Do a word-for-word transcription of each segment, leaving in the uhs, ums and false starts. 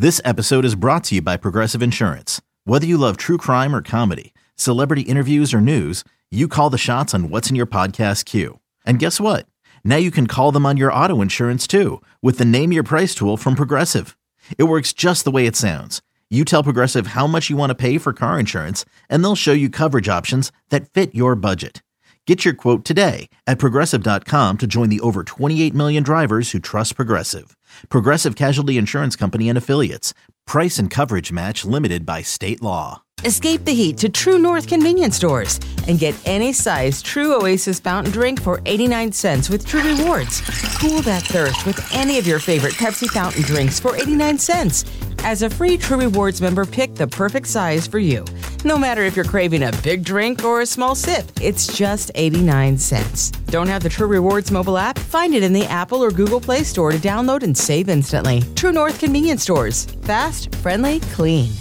This episode is brought to you by Progressive Insurance. Whether you love true crime or comedy, celebrity interviews or news, you call the shots on what's in your podcast queue. And guess what? Now you can call them on your auto insurance too with the Name Your Price tool from Progressive. It works just the way it sounds. You tell Progressive how much you want to pay for car insurance, and they'll show you coverage options that fit your budget. Get your quote today at Progressive dot com to join the over twenty-eight million drivers who trust Progressive. Progressive Casualty Insurance Company and Affiliates. Price and coverage match limited by state law. Escape the heat to True North convenience stores and get any size True Oasis fountain drink for eighty-nine cents with True Rewards. Cool that thirst with any of your favorite Pepsi fountain drinks for eighty-nine cents. As a free True Rewards member, pick the perfect size for you. No matter if you're craving a big drink or a small sip, it's just eighty-nine cents. Don't have the True Rewards mobile app? Find it in the Apple or Google Play Store to download and save instantly. True North convenience stores. Fast, friendly, clean.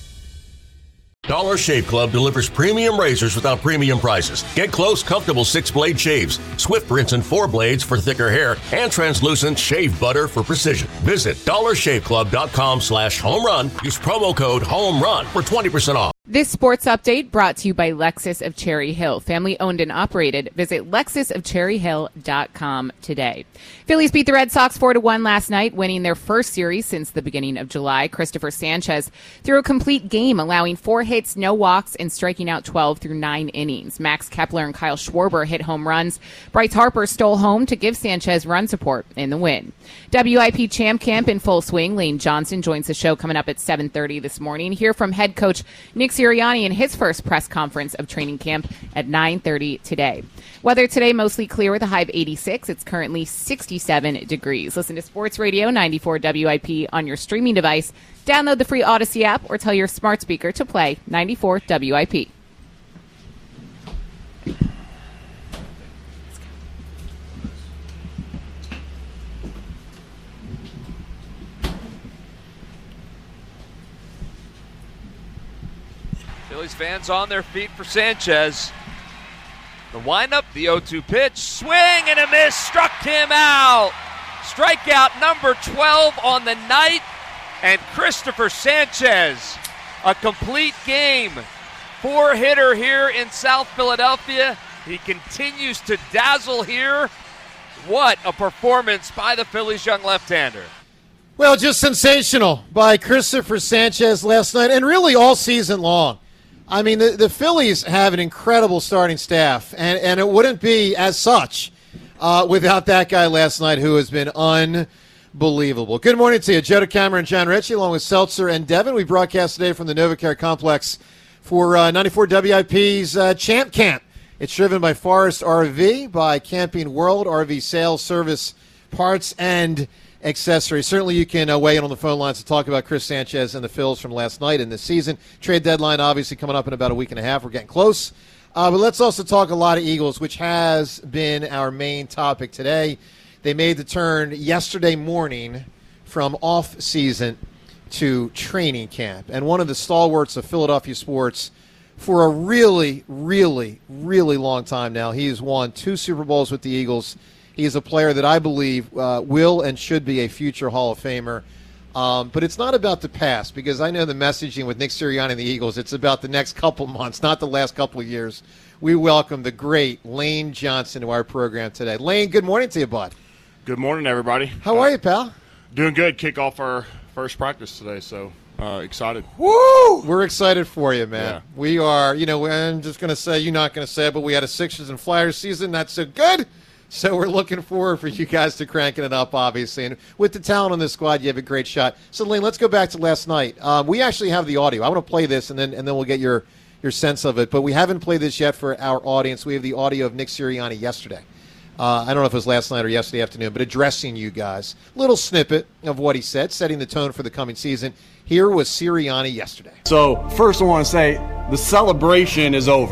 Dollar Shave Club delivers premium razors without premium prices. Get close, comfortable six-blade shaves, swift rinse and four blades for thicker hair, and translucent shave butter for precision. Visit dollar shave club dot com slash home run. Use promo code HOMERUN for twenty percent off. This sports update brought to you by Lexus of Cherry Hill. Family owned and operated. Visit lexus of cherry hill dot com today. Phillies beat the Red Sox four to one last night, winning their first series since the beginning of July. Christopher Sanchez threw a complete game, allowing four hits, no walks, and striking out twelve through nine innings. Max Kepler and Kyle Schwarber hit home runs. Bryce Harper stole home to give Sanchez run support in the win. W I P Champ Camp in full swing. Lane Johnson joins the show coming up at seven thirty this morning. Hear from head coach Nick Sirianni in his first press conference of training camp at nine thirty today. Weather today mostly clear with a high of eighty-six. It's currently sixty-seven degrees. Listen to Sports Radio ninety-four W I P on your streaming device. Download the free Odyssey app or tell your smart speaker to play ninety-four W I P. Phillies fans on their feet for Sanchez. The windup, the oh two pitch, swing and a miss, struck him out. Strikeout number twelve on the night, and Christopher Sanchez, a complete game. Four-hitter here in South Philadelphia. He continues to dazzle here. What a performance by the Phillies' young left-hander. Well, just sensational by Christopher Sanchez last night, and really all season long. I mean, the, the Phillies have an incredible starting staff, and, and it wouldn't be as such uh, without that guy last night who has been unbelievable. Good morning to you, Joe DeCamera and John Ritchie, along with Seltzer and Devin. We broadcast today from the NovaCare Complex for uh, ninety-four W I P's uh, Champ Camp. It's driven by Forest R V, by Camping World, R V sales, service, parts, and accessories. Certainly you can uh, weigh in on the phone lines to talk about Chris Sanchez and the Phils from last night and this season. Trade deadline obviously coming up in about a week and a half. We're getting close. Uh, but let's also talk a lot of Eagles, which has been our main topic today. They made the turn yesterday morning from off-season to training camp. And one of the stalwarts of Philadelphia sports for a really, really, really long time now. He has won two Super Bowls with the Eagles. He is a player that I believe uh, will and should be a future Hall of Famer. Um, but it's not about the past, because I know the messaging with Nick Sirianni and the Eagles, it's about the next couple months, not the last couple of years. We welcome the great Lane Johnson to our program today. Lane, good morning to you, bud. Good morning, everybody. How uh, are you, pal? Doing good. Kick off our first practice today, so uh, excited. Woo! We're excited for you, man. Yeah. We are, you know, I'm just going to say, you're not going to say it, but we had a Sixers and Flyers season. That's so good. So we're looking forward for you guys to cranking it up, obviously. And with the talent on this squad, you have a great shot. So, Lane, let's go back to last night. Um, we actually have the audio. I want to play this, and then and then we'll get your, your sense of it. But we haven't played this yet for our audience. We have the audio of Nick Sirianni yesterday. Uh, I don't know if it was last night or yesterday afternoon, but addressing you guys. Little snippet of what he said, setting the tone for the coming season. Here was Sirianni yesterday. So, first I want to say the celebration is over,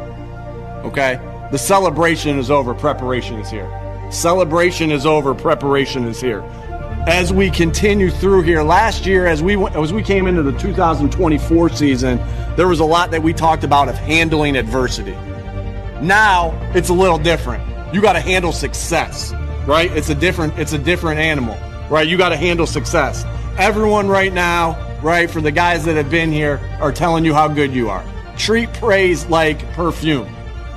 okay? The celebration is over. Preparation is here. Celebration is over. Preparation is here. As we continue through here, last year, as we went, as we came into the two thousand twenty-four season, there was a lot that we talked about of handling adversity. Now it's a little different. You got to handle success, right? It's a different. It's a different animal, right? You got to handle success. everyone right now, right, for the guys that have been here, are telling you how good you are. Treat praise like perfume.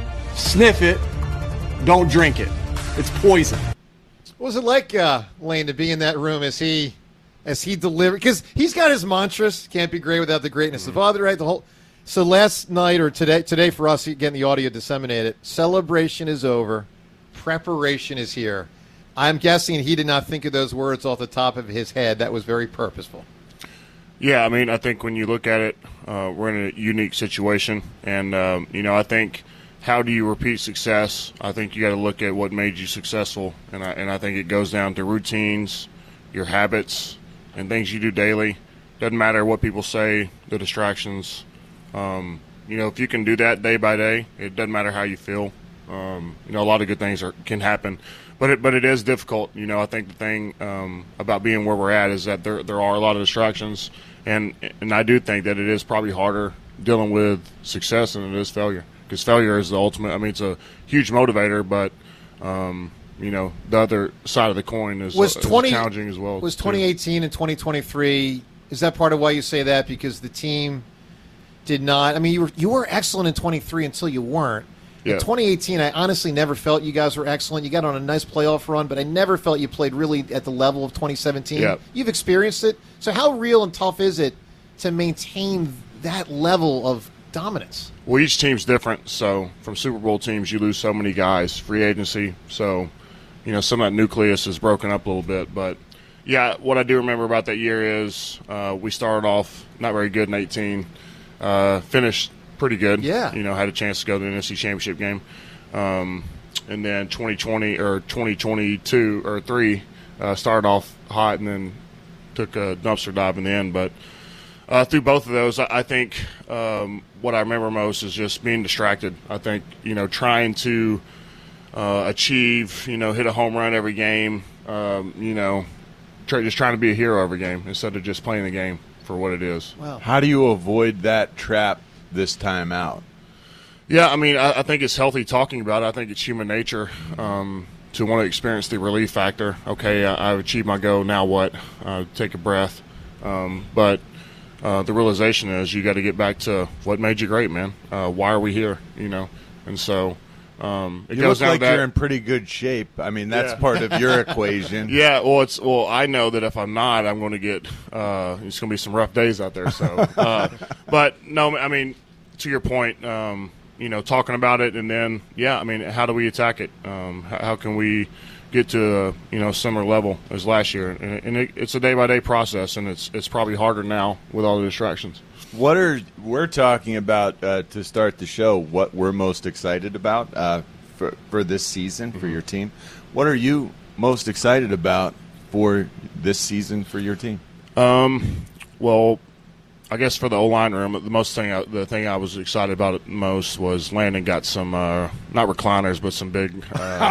Sniff it, don't drink it. It's poison. What was it like, uh, Lane, to be in that room as he as he delivered? Because he's got his mantras, can't be great without the greatness mm-hmm. of other, right? The whole. So last night or today, today for us, getting the audio disseminated, celebration is over, preparation is here. I'm guessing he did not think of those words off the top of his head. That was very purposeful. Yeah, I mean, I think when you look at it, uh, we're in a unique situation. And, um, you know, I think how do you repeat success? I think you got to look at what made you successful. And I, and I think it goes down to routines, your habits, and things you do daily. Doesn't matter what people say, the distractions. Um, you know, if you can do that day by day, it doesn't matter how you feel. Um, you know, a lot of good things are, can happen. But it, but it is difficult. You know, I think the thing um, about being where we're at is that there there are a lot of distractions, and and I do think that it is probably harder dealing with success than it is failure, because failure is the ultimate. I mean, it's a huge motivator, but um, you know, the other side of the coin is, was uh, twenty, is challenging as well. Was too. twenty eighteen and twenty twenty-three? Is that part of why you say that? Because the team did not. I mean, you were you were excellent in twenty-three until you weren't. Yeah. In twenty eighteen, I honestly never felt you guys were excellent. You got on a nice playoff run, but I never felt you played really at the level of twenty seventeen. Yeah. You've experienced it. So how real and tough is it to maintain that level of dominance? Well, each team's different. So from Super Bowl teams, you lose so many guys, free agency. So, you know, some of that nucleus is broken up a little bit. But, yeah, what I do remember about that year is uh, we started off not very good in eighteen, uh, finished pretty good. Yeah. You know, had a chance to go to the N F C Championship game. Um, and then twenty twenty or twenty twenty-two or three uh, started off hot and then took a dumpster dive in the end. But uh, through both of those, I, I think um, what I remember most is just being distracted. I think, you know, trying to uh, achieve, you know, hit a home run every game, um, you know, try, just trying to be a hero every game instead of just playing the game for what it is. Wow. How do you avoid that trap this time out? Yeah, I mean, I, I think it's healthy talking about it. I think it's human nature um, to want to experience the relief factor. Okay, I, I've achieved my goal. Now what? Uh, take a breath. Um, but uh, the realization is you got to get back to what made you great, man. Uh, why are we here? You know, and so um, it you goes look down like to that. You're in pretty good shape. I mean, that's Yeah. part of your equation. Yeah, well, it's well. I know that if I'm not, I'm going to get. Uh, it's going to be some rough days out there. So, uh, but no, I mean, to your point, um, you know, talking about it, and then yeah, I mean, how do we attack it? Um, how, how can we get to a, you know, similar level as last year? And, and it, it's a day by day process, and it's it's probably harder now with all the distractions. What are we're talking about uh, to start the show? What we're most excited about uh, for for this season for your team? What are you most excited about for this season for your team? Um, well, I guess for the O-line room, the most thing, I, the thing I was excited about it most was Landon got some, uh, not recliners, but some big,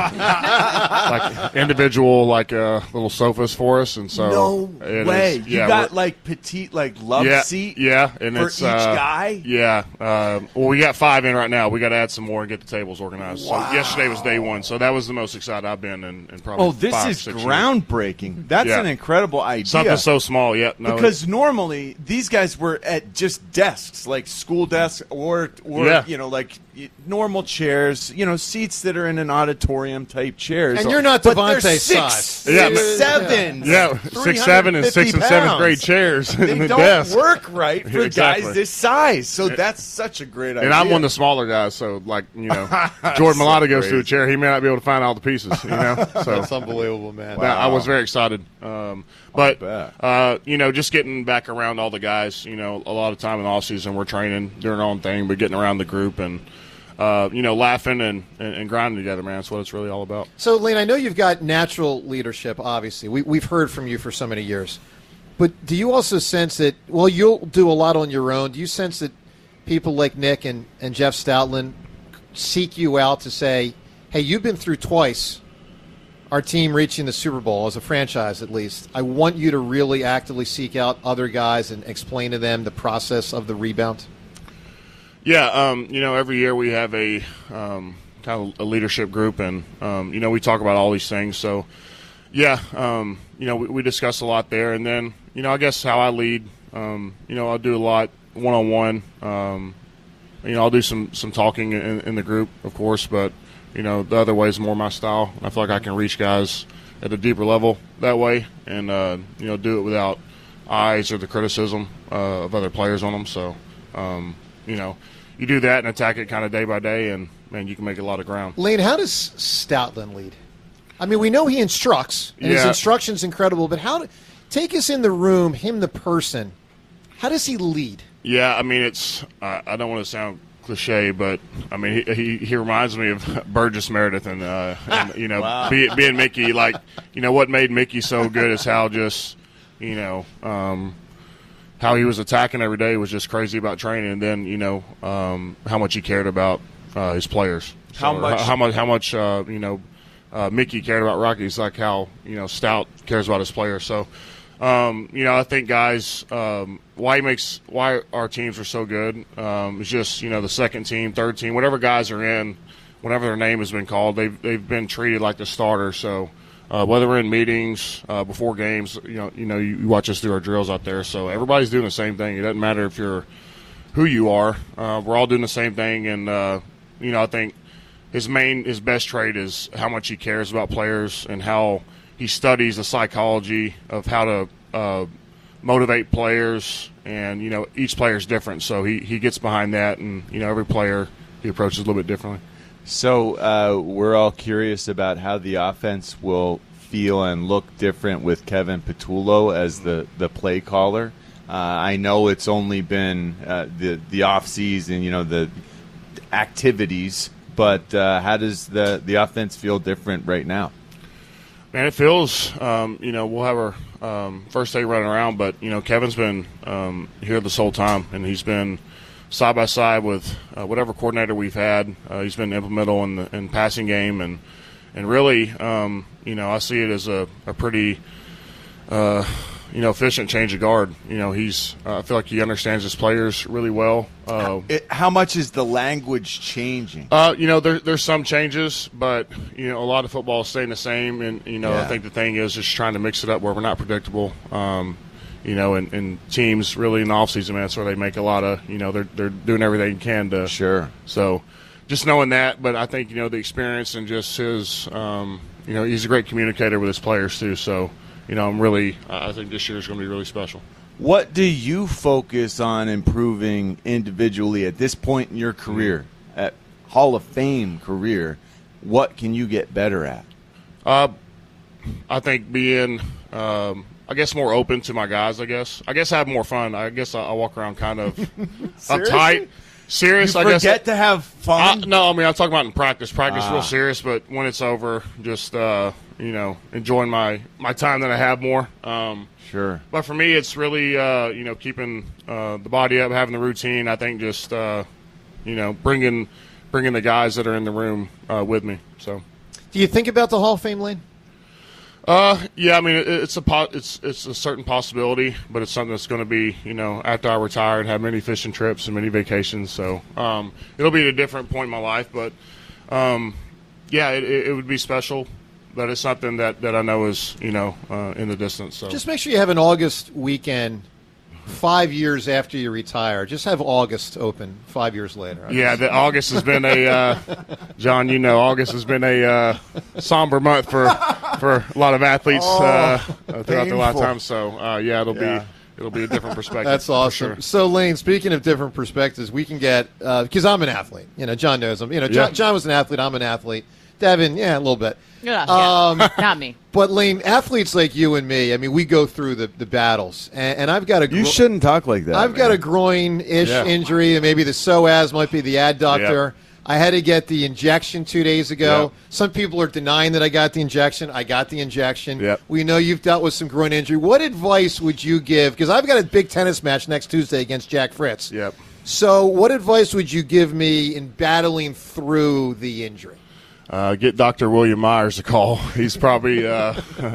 uh, like individual, like uh, little sofas for us, and so No it way! is- you yeah, got we're- like petite, like love yeah, seat. yeah, and for it's each uh, guy? Yeah, uh, well, we got five in right now. We got to add some more and get the tables organized. Wow. So yesterday was day one, so that was the most excited I've been in, in probably. Oh, this five, is six years. groundbreaking. That's Yeah. an incredible idea. Something so small, yeah. No, Because normally these guys were at just desks, like school desks, or or Yeah. you know, like y- normal chairs, you know, seats that are in an auditorium type chairs. And you're not But they're Devontae six, size. Yeah, six, but- seven, yeah, six, seven, and six and seventh pounds. grade chairs in They the don't desk. work right for Exactly. guys this size. So that's such a great idea. And I'm one of the smaller guys, so like you know, Jordan So Mailata goes to a crazy. chair, he may not be able to find all the pieces. You know, so That's unbelievable, man. that- I was very excited. Um, but bet. uh, you know, just getting back around all the guys. You know, a lot of time in the off season we're training, doing our own thing, but getting around the group and uh, you know, laughing and, and, and grinding together, man. That's what it's really all about. So, Lane, I know you've got natural leadership, obviously. We, we've heard from you for so many years. But do you also sense that, well, you'll do a lot on your own. Do you sense that people like Nick and, and Jeff Stoutland seek you out to say, hey, you've been through twice our team reaching the Super Bowl, as a franchise at least. I want you to really actively seek out other guys and explain to them the process of the rebound? Yeah, um, you know, every year we have a um, kind of a leadership group, and um, you know, we talk about all these things. So, Yeah, um, you know, we, we discuss a lot there, and then you know, I guess how I lead. Um, you know, I'll do a lot one on one. Um, you know, I'll do some some talking in, in the group, of course, but you know, the other way is more my style. I feel like I can reach guys at a deeper level that way, and uh, you know, do it without eyes or the criticism uh, of other players on them. So, um, you know, you do that and attack it kind of day by day, and man, you can make a lot of ground. Lane, how does Stoutland lead? I mean, we know he instructs, and yeah. his instruction's incredible, but how do, take us in the room, him the person, how does he lead? Yeah, I mean, it's uh, I don't want to sound cliche, but I mean, he he, he reminds me of Burgess Meredith, and, uh, and you know, wow. be, being Mickey. Like, you know, what made Mickey so good is how just, you know, um, how he was attacking every day was just crazy about training, and then you know, um, how much he cared about uh, his players. So, how much? How, how much? How much? Uh, you know, uh, Mickey cared about Rockies, like how you know Stout cares about his players. So. Um, you know, I think guys, um, why he makes why our teams are so good um, is just you know the second team, third team, whatever guys are in, whenever their name has been called, they've they've been treated like the starter. So uh, whether we're in meetings uh, before games, you know, you know, you, you watch us do our drills out there. So everybody's doing the same thing. It doesn't matter if you're who you are. Uh, we're all doing the same thing, and uh, you know, I think his main his best trait is how much he cares about players and how he studies the psychology of how to uh, motivate players, and you know each player is different, so he, he gets behind that, and you know every player he approaches a little bit differently. So uh, we're all curious about how the offense will feel and look different with Kevin Patullo as the, the play caller. Uh, I know it's only been uh, the the off season, you know the activities, but uh, how does the the offense feel different right now? Man, it feels, um, you know, we'll have our um, first day running around, but, you know, Kevin's been um, here this whole time, and he's been side by side with uh, whatever coordinator we've had. Uh, he's been implemental in the in passing game, and and really, um, you know, I see it as a, a pretty, uh, you know, efficient change of guard. You know, he's, uh, I feel like he understands his players really well. Uh, it, how much is the language changing? Uh, you know, there, there's some changes, but, you know, a lot of football is staying the same. And, you know, yeah. I think the thing is just trying to mix it up where we're not predictable. Um, you know, and, and teams really in the offseason, man, that's where they make a lot of, you know, they're, they're doing everything they can to. Sure. So just knowing that, but I think, you know, the experience and just his, um, you know, he's a great communicator with his players too. So, you know, I'm really, I think this year is going to be really special. What do you focus on improving individually at this point in your career, at Hall of Fame career? What can you get better at? Uh, I think being, um, I guess, more open to my guys, I guess. I guess I have more fun. I guess I, I walk around kind of uptight. Serious, you I guess. Forget to have fun? I, no, I mean, I'm talking about in practice. Practice ah. real serious, but when it's over, just, uh, you know, enjoying my, my time that I have more. Um, sure. But for me, it's really, uh, you know, keeping uh, the body up, having the routine. I think just, uh, you know, bringing bringing the guys that are in the room uh, with me. So, do you think about the Hall of Fame, Lane? Uh, yeah, I mean, it, it's a po- it's it's a certain possibility, but it's something that's going to be, you know, after I retire and have many fishing trips and many vacations. So, um, it'll be at a different point in my life, but, um, yeah, it, it would be special. But it's something that, that I know is, you know, uh, in the distance. So just make sure you have an August weekend five years after you retire. Just have August open five years later. I yeah, just, the August has been a uh, John. You know, August has been a uh, somber month for for a lot of athletes oh, uh, throughout painful. the lifetime. So uh, yeah, it'll yeah. be. It'll be a different perspective. That's awesome. Sure. So, Lane, speaking of different perspectives, we can get because uh, I'm an athlete. You know, John knows him. You know, John, yeah. John was an athlete. I'm an athlete. Devin, yeah, a little bit. Yeah, yeah. Um, Not me. But, Lane, athletes like you and me, I mean, we go through the, the battles. And, and I've got a You gro- shouldn't talk like that. I've man. got a groin-ish Yeah. injury, and maybe the psoas might be the adductor. Yeah. I had to get the injection two days ago. Yep. Some people are denying that I got the injection. I got the injection. Yep. We know you've dealt with some groin injury. What advice would you give? Because I've got a big tennis match next Tuesday against Jack Fritz. Yep. So what advice would you give me in battling through the injury? Uh, get Doctor William Myers a call. He's probably uh,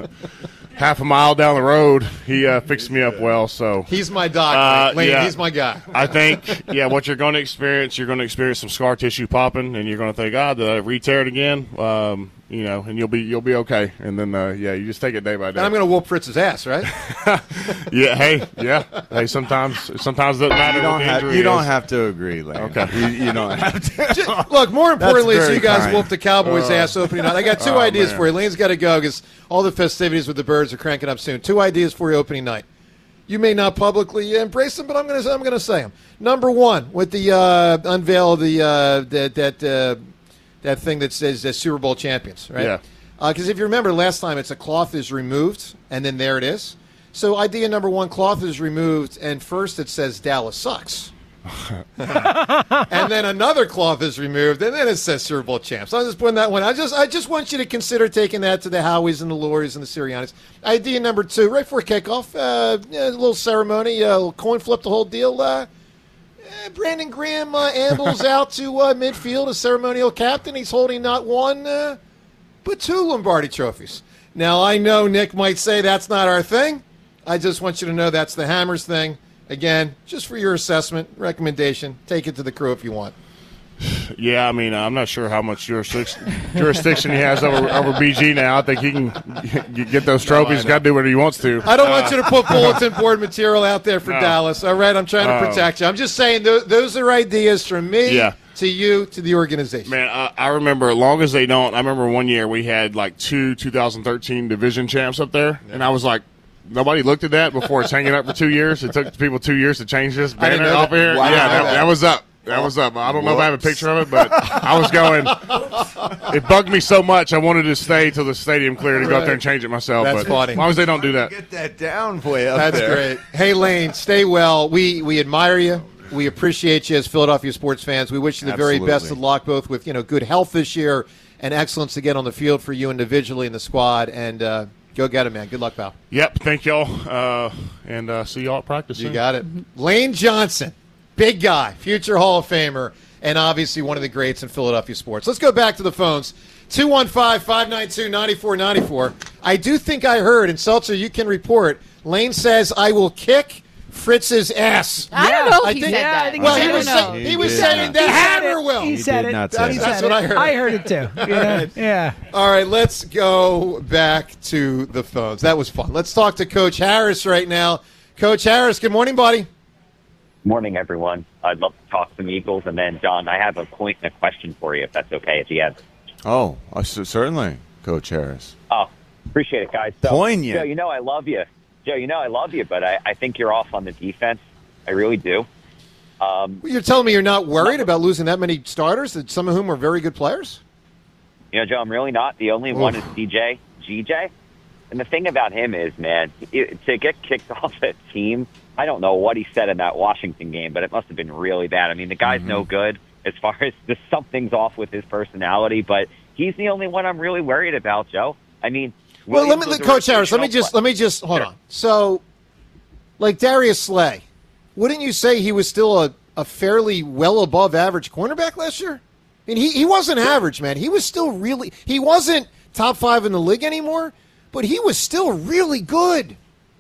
half a mile down the road. He uh, fixed me up well. So He's my doc, Uh, Lane. yeah. He's my guy. I think, yeah, what you're going to experience, you're going to experience some scar tissue popping, and you're going to think, ah, did I re-tear it again? Um, you know, and you'll be you'll be okay. And then, uh, yeah, you just take it day by day. And I'm going to whoop Fritz's ass, right? yeah, hey, yeah. Hey, sometimes sometimes it doesn't matter. You don't, what the have, injury you don't is. have to agree, Lane. Okay. You, you don't have to. Just- Look, more importantly, That's so you very guys kind. whooped the Cowboys' Uh, ass opening night. I got two oh, ideas man. for you. Lane's got to go because all the festivities with the Birds are cranking up soon. Two ideas for your opening night. You may not publicly embrace them, but I'm going to I'm going to say them. Number one, with the uh, unveil the uh, that that uh, that thing that says uh, Super Bowl champions, right? Yeah. Because if you remember last time, it's a cloth is removed, and then there it is. So idea number one, cloth is removed, and first it says Dallas sucks. And then another cloth is removed, and then it says Super Bowl champs. I'm just putting that one. I just, I just want you to consider taking that to the Howies and the Lauries and the Siriannis. Idea number two, right before kickoff, uh, yeah, a little ceremony, uh, a little coin flip, the whole deal. Uh, eh, Brandon Graham uh, ambles out to uh, midfield, a ceremonial captain. He's holding not one, uh, but two Lombardi trophies. Now I know Nick might say that's not our thing. I just want you to know that's the Hammers thing. Again, just for your assessment, recommendation, take it to the crew if you want. Yeah, I mean, I'm not sure how much jurisdiction, jurisdiction he has over, over B G now. I think he can g- get those trophies. Got to do what he wants to. I don't want you to put bulletin board material out there for No. Dallas. All right, I'm trying to Um, protect you. I'm just saying th- those are ideas from me Yeah. to you to the organization. Man, I, I remember, as long as they don't, I remember one year we had like two two thousand thirteen division champs up there, and I was like, nobody looked at that before it's hanging up for two years. It took people two years to change this I didn't banner know up that. here. Wow. Yeah, that, that was up. That was up. I don't know if I have a picture of it, but I was going. It bugged me so much. I wanted to stay till the stadium cleared and go up there and change it myself. That's but funny. As long as they don't do that. Get that down way up That's there. great. Hey, Lane, stay well. We we admire you. We appreciate you as Philadelphia sports fans. We wish you the very Absolutely. best of luck, both with you know good health this year and excellence to get on the field for you individually in the squad. And uh, go get it, man. Good luck, pal. Yep. Thank y'all, uh, and uh, see y'all at practice. You soon. got it. Lane Johnson, big guy, future Hall of Famer, and obviously one of the greats in Philadelphia sports. Let's go back to the phones. two one five, five nine two, nine four nine four. I do think I heard, and Seltzer, you can report, Lane says, I will kick Fritz's ass. I don't know if I he think- said Yeah, I that. think Well, he he said was, it. say- He he was did saying not. that He said Hammer it. will. He said did it. not say He that. said That's what it. I heard. I heard it too. You know? Yeah. All right, let's go back to the phones. That was fun. Let's talk to Coach Harris right now. Coach Harris, good morning, buddy. Morning, everyone. I'd love to talk some Eagles. And then, John, I have a point and a question for you, if that's okay, at the end. Oh, uh, c- certainly, Coach Harris. Oh, appreciate it, guys. So, Poignant. Joe, you know I love you. Joe, you know I love you, but I, I think you're off on the defense. I really do. Um, You're telling me you're not worried about losing that many starters, that some of whom are very good players? you know, Joe, I'm really not. The only one is C J, G J. And the thing about him is, man, it, to get kicked off a team, I don't know what he said in that Washington game, but it must have been really bad. I mean, the guy's Mm-hmm. no good as far as just something's off with his personality, but he's the only one I'm really worried about, Joe. I mean, Well, let me, Williams was a Coach Harris, let me rotational just play- let me just hold Sure. on. So, like Darius Slay, wouldn't you say he was still a, a fairly well above average cornerback last year? I mean, he, he wasn't average, man. He was still really he wasn't top five in the league anymore, but he was still really good.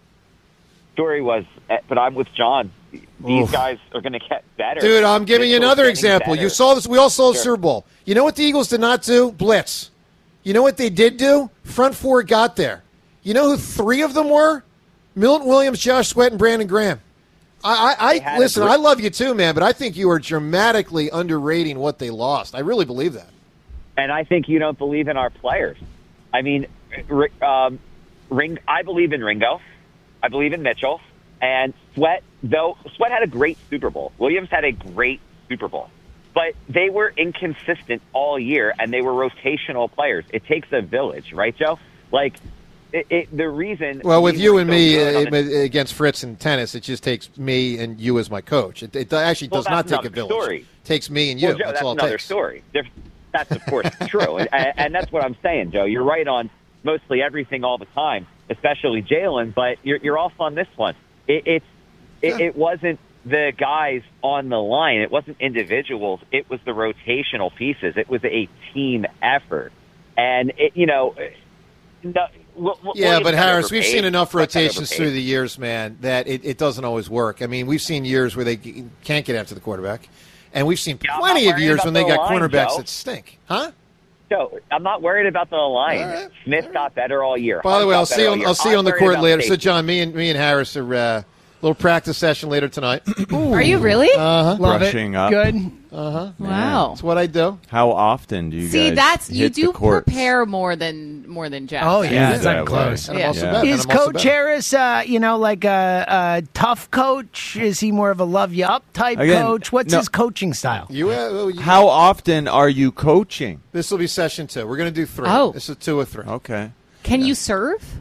Story was, but I'm with John. These Oof. guys are going to get better. Dude, I'm giving you Mitchell's another getting example. better. You saw this. We all saw the Sure. Super Bowl. You know what the Eagles did not do? Blitz. You know what they did do? Front four got there. You know who three of them were? Milton Williams, Josh Sweat, and Brandon Graham. I, I, They I had a listen. great- I love you too, man, but I think you are dramatically underrating what they lost. I really believe that. And I think you don't believe in our players. I mean, Ri- um, Ring. I believe in Ringo. I believe in Mitchell. And Sweat, though, Sweat had a great Super Bowl. Williams had a great Super Bowl. But they were inconsistent all year, and they were rotational players. It takes a village, right, Joe? Like, it, it, the reason... Well, with we you were and so me good on uh, the- against Fritz in tennis, it just takes me and you as my coach. It, it actually Well, does not that's take a another village. story. It takes me and you. Well, Joe, that's, that's all it another takes. story. There- That's, of course, true. And, and that's what I'm saying, Joe. You're right on mostly everything all the time, especially Jalen, but you're, you're off on this one. It, it's, it, it wasn't the guys on the line. It wasn't individuals. It was the rotational pieces. It was a team effort. And, it, you know... No, Will- Will- Yeah, Williams but got Harris, we've overpaid. seen enough Sweat got rotations overpaid. through the years, man, that it, it doesn't always work. I mean, we've seen years where they g- can't get after the quarterback, and we've seen Yeah, I'm plenty not of worried years about when they the got line, cornerbacks Joe. that stink. Huh? show. I'm not worried about the line. Right. Smith right. got better all year. By the way, I'll see, on, I'll see you on the court later. Safety. So, John, me and me and Harris are uh, little practice session later tonight. Are you really? Uh huh. Love Brushing it. up. Good. Uh huh. Wow. That's what I do. How often do you See, guys that's you hit do the courts? prepare more than more than Jeff. Oh, yeah. It's that not close. And I'm Yeah. also Yeah. better. Is And I'm also Coach better. Harris, uh, you know, like a, a tough coach? Is he more of a love you up type Again, coach? What's no. his coaching style? You, uh, well, you, How often are you coaching? This will be session two. We're going to do three. Oh. This is two or three. Okay. Can you serve?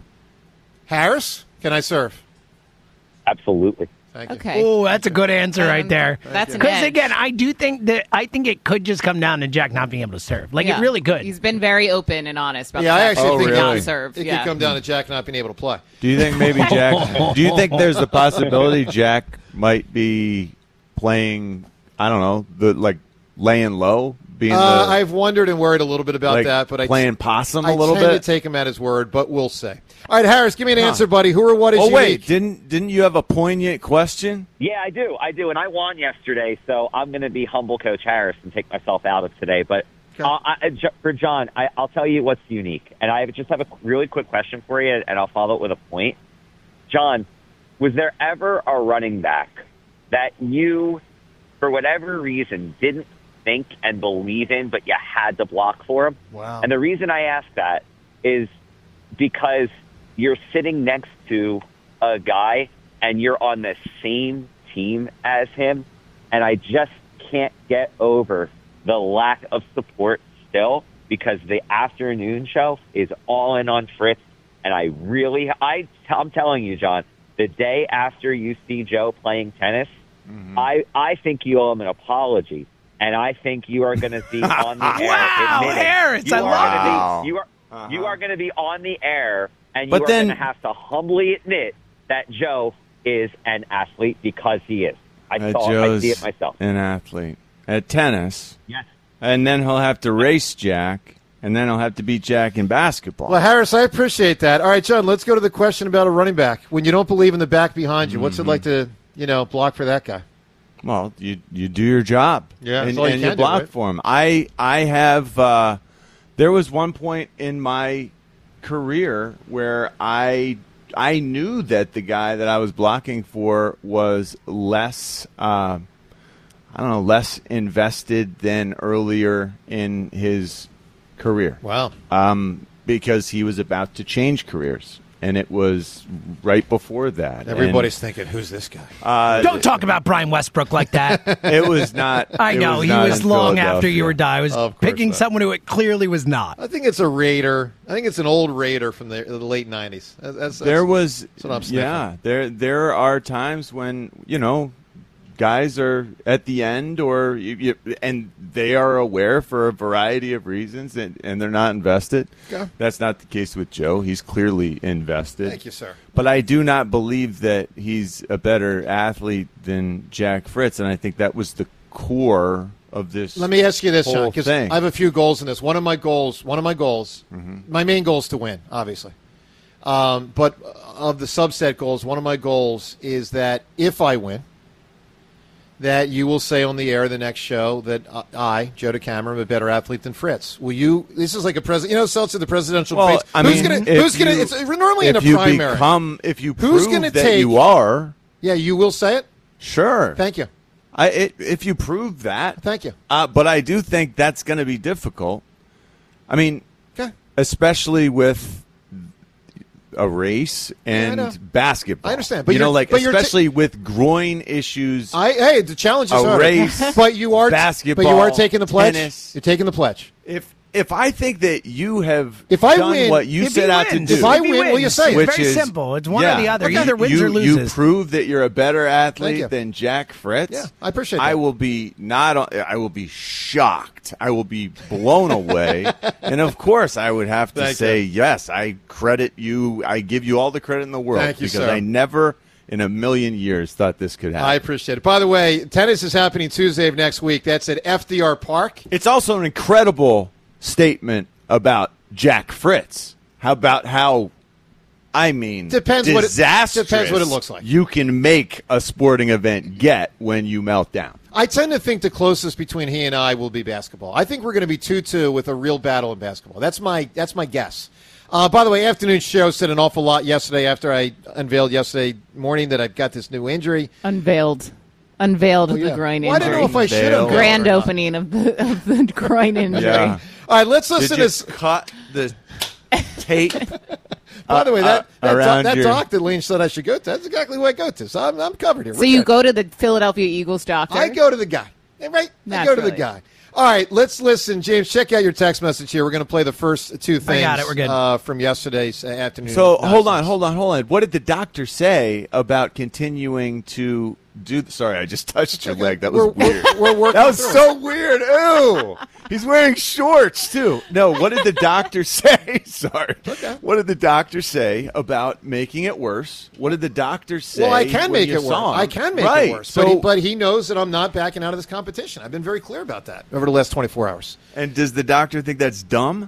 Harris, can I serve? Absolutely. Thank you. Okay. Oh, that's a good answer right Um, there. That's an Because edge. again, I do think that I think it could just come down to Jack not being able to serve. Like Yeah. it really could. He's been very open and honest about Yeah, the I fact actually that think he really? not served. It yeah. could come down to Jack not being able to play. Do you think maybe Jack? do you think there's the possibility Jack might be playing? I don't know, the like laying low, being Uh, the I've wondered and worried a little bit about like that, but I playing possum I a little tend bit. to take him at his word, but we'll say. All right, Harris, give me an answer, buddy. Who or what is oh unique? wait, didn't didn't you have a poignant question? Yeah, I do. I do. And I won yesterday, so I'm going to be humble Coach Harris and take myself out of today. But Okay. uh, I, J- for John, I, I'll tell you what's unique. And I just have a really quick question for you, and I'll follow it with a point. John, was there ever a running back that you, for whatever reason, didn't think and believe in, but you had to block for him? Wow. And the reason I ask that is because you're sitting next to a guy and you're on the same team as him, and I just can't get over the lack of support still because the afternoon show is all in on Fritz, and I really, I, I'm telling you, John, the day after you see Joe playing tennis, mm-hmm. I, I think you owe him an apology, and I think you are going to be on the air. Wow, admitting Harris, you I are love gonna it. be, you are, Uh-huh. you are going to be on the air, and you But are then- going to have to humbly admit that Joe is an athlete because he is. I Uh, saw, I Joe's see it myself. an athlete at tennis, Yes. and then he'll have to race Jack, and then he'll have to beat Jack in basketball. Well, Harris, I appreciate that. All right, John, let's go to the question about a running back. When you don't believe in the back behind you, what's it like to, you know, block for that guy? Well, you you do your job, Yeah, that's and, all you and can you do, block right? for him. I I have. Uh, there was one point in my career where I I knew that the guy that I was blocking for was less. Uh, I don't know, less invested than earlier in his career. Wow. Um, because he was about to change careers. And it was right before that. Everybody's thinking, who's this guy? Uh, Don't talk about Brian Westbrook like that. It was not. I it know was he not was in long after you Philadelphia. were die. I was Of course picking not. someone who it clearly was not. I think it's a Raider. I think it's an old Raider from the, the late nineties. That's, that's, There was, that's what I'm sniffing. yeah. There, there are times when you know, guys are at the end, or you, you, and they are aware for a variety of reasons, and, and they're not invested. Okay. That's not the case with Joe. He's clearly invested. Thank you, sir. But I do not believe that he's a better athlete than Jack Fritz, and I think that was the core of this. Let me ask you this, John, whole because thing. I have a few goals in this. One of my goals, one of my goals, Mm-hmm. my main goal is to win, obviously. Um, but of the subset goals, one of my goals is that if I win, that you will say on the air the next show that I, Joe DeCamera, am a better athlete than Fritz. Will you? This is like a president. You know, Seltzer, the presidential Well, debates. I who's mean, gonna? if Who's gonna? you- It's normally in a if you primary. become, if you Who's prove gonna that take- you are, yeah, you will say it. sure. Thank you. I, it, if you prove that, Thank you. Uh, but I do think that's going to be difficult. I mean, Okay. especially with a race and know. basketball. I understand, but you know, you're- like but you're ta- especially with groin issues. I hey, the challenge is A harder. race, but you are basketball, But you are taking the pledge. tennis. You're taking the pledge. if if I think that you have If I done win- what you If set he out to wins, do, If I he win, will you wins. say it? It's which very is simple. It's one yeah. or the other. Okay. Either wins you, or You loses. prove that you're a better Thank you. athlete than Jack Fritz. Yeah, I appreciate I that. will be not. I will be shocked. I will be blown away. And of course, I would have to Thank say you. yes. I credit you. I give you all the credit in the world Thank you, because sir. I never in a million years thought this could happen. I appreciate it. By the way, tennis is happening Tuesday of next week. That's at F D R Park. It's also an incredible statement about Jack Fritz. How about how I mean, Depends what it- disastrous depends what it looks like. you can make a sporting event get when you melt down. I tend to think the closest between he and I will be basketball. I think we're going to be two two with a real battle in basketball. That's my that's my guess. Uh, by the way, afternoon show said an awful lot yesterday after I unveiled yesterday morning that I've got this new injury. Unveiled. Unveiled Oh, yeah. the groin Well, I injury. didn't know if I should Unveiled. unveil Grand it or not. opening of the, of the groin injury. Yeah. All right, let's listen Did you to. cut the tape? By the way, that uh, that, around doc, that your- doc that Lynch said I should go to, that's exactly who I go to. So I'm, I'm covered here. So We're you good. go to the Philadelphia Eagles doctor? I go to the guy. Hey, right? I go to the Naturally. guy. All right, let's listen. James, check out your text message here. We're going to play the first two things got it. We're good. Uh, from yesterday's uh, afternoon. So nonsense. hold on, hold on, hold on. What did the doctor say about continuing to do? Sorry, I just touched your leg. That was We're- weird. we're working that was through so weird. Ooh, he's wearing shorts too. No, what did the doctor say? Sorry. Okay. What did the doctor say about making it worse? What did the doctor say? Well, I can when make you it worse. saw him? I can make right. it worse. So, but, he, but he knows that I'm not backing out of this competition. I've been very clear about that over the last twenty-four hours. and does the doctor think that's dumb?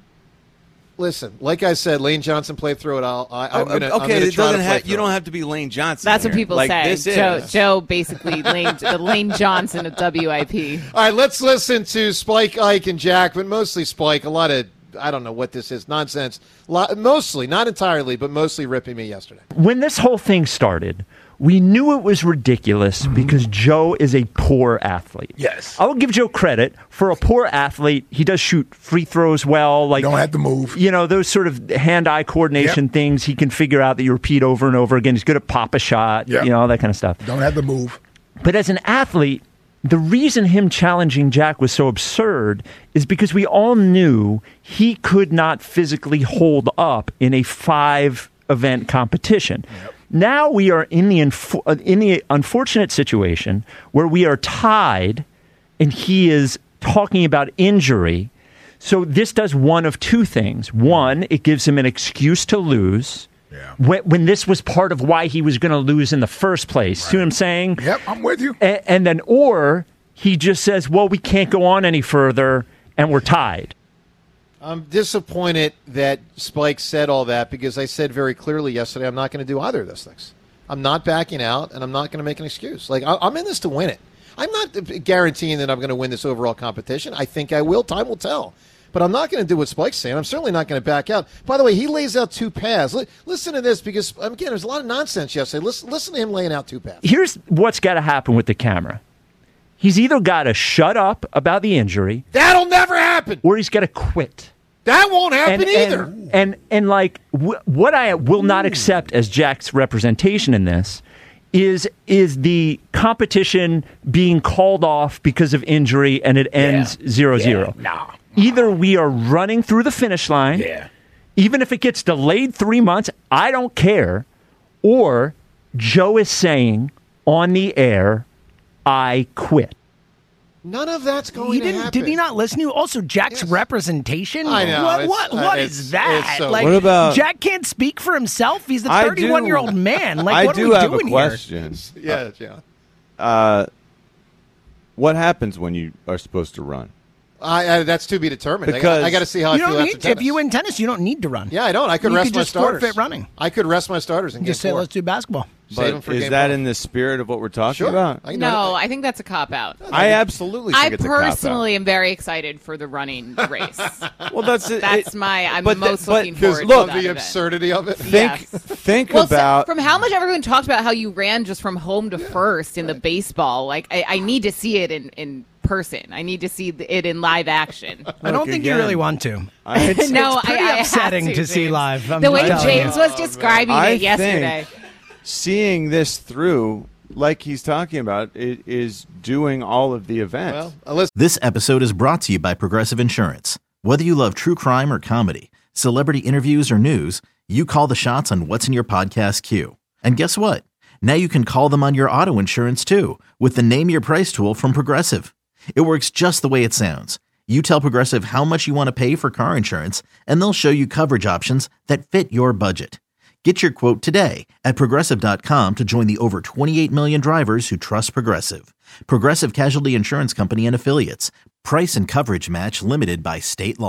Listen, like I said, Lane Johnson played through it. I'll, I, I'm Oh, gonna, I'm okay, gonna it try to doesn't play have. through You don't it. have to be Lane Johnson. That's what here. people like, say. This Joe, is. Joe basically Lane, the Lane Johnson of W I P. All right, let's listen to Spike, Ike, and Jack, but mostly Spike. A lot of, I don't know what this is, nonsense. Lot, mostly, not entirely, but mostly ripping me yesterday. When this whole thing started, we knew it was ridiculous because Joe is a poor athlete. Yes. I'll give Joe credit for a poor athlete. He does shoot free throws well. Like Don't have to move. You know, those sort of hand-eye coordination Yep. things he can figure out that you repeat over and over again. He's good at pop a shot, Yep. you know, all that kind of stuff. Don't have to move. But as an athlete, the reason him challenging Jack was so absurd is because we all knew he could not physically hold up in a five-event competition. Yep. Now we are in the inf- in the unfortunate situation where we are tied, and he is talking about injury. So this does one of two things. One, it gives him an excuse to lose. Yeah. When, when this was part of why he was going to lose in the first place. See what I'm saying? Yep, I'm with you. And, and then, or he just says, well, we can't go on any further, and we're tied. I'm disappointed that Spike said all that because I said very clearly yesterday I'm not going to do either of those things. I'm not backing out, and I'm not going to make an excuse. Like, I, I'm in this to win it. I'm not guaranteeing that I'm going to win this overall competition. I think I will. Time will tell. But I'm not going to do what Spike's saying. I'm certainly not going to back out. By the way, he lays out two paths. Li- listen to this because, again, there's a lot of nonsense yesterday. Listen, listen to him laying out two paths. Here's what's got to happen with the camera. He's either got to shut up about the injury. That'll never happen. Or he's got to quit. That won't happen and, either. And, and, and like, w- what I will not accept as Jack's representation in this is is the competition being called off because of injury and it ends zero zero. Nah. Either we are running through the finish line, Yeah. even if it gets delayed three months, I don't care, or Joe is saying on the air, I quit. None of that's going He to didn't. happen. Did he not listen to you? Also, Jack's Yes. representation. I know, What? it's- What? uh, What it's- is that? it's so- like, What about- Jack can't speak for himself. He's the I do- thirty-one-year-old man. Like, I what do are we have a doing question. Yeah, yeah. Uh, what happens when you are supposed to run? I, I, that's to be determined. I Because- got, I got to see how here? You I feel don't after need. tennis. If you win tennis, you don't need to run. yeah, I don't. I could You rest could my just starters. forfeit running. I could rest my starters and Just game say, four. let's do basketball. Save them But for is game that four. in the spirit of what we're talking Sure. about? I know No, that. I think that's a cop out. I absolutely think I it's a cop-out. personally am very excited for the running race. Well, that's it. That's it- my. I'm but the- most but- looking 'cause forward look, to that the event. absurdity of it. Think, Yes. think Well, so about. from how much everyone talked about how you ran just from home to first in the baseball. Like I, I need to see it in, in person. I need to see it in live action. I don't think you again. really want to. I- It's, no, it's pretty I, I upsetting have to, to, see James. live. I'm the just way telling James you. was describing I it yesterday. think seeing this through, like he's talking about, it is doing all of the events. Well, unless This episode is brought to you by Progressive Insurance. Whether you love true crime or comedy, celebrity interviews or news, you call the shots on what's in your podcast queue. And guess what? Now you can call them on your auto insurance too with the Name Your Price tool from Progressive. It works just the way it sounds. You tell Progressive how much you want to pay for car insurance, and they'll show you coverage options that fit your budget. Get your quote today at Progressive dot com to join the over twenty-eight million drivers who trust Progressive. Progressive Casualty Insurance Company and Affiliates. Price and coverage match limited by state law.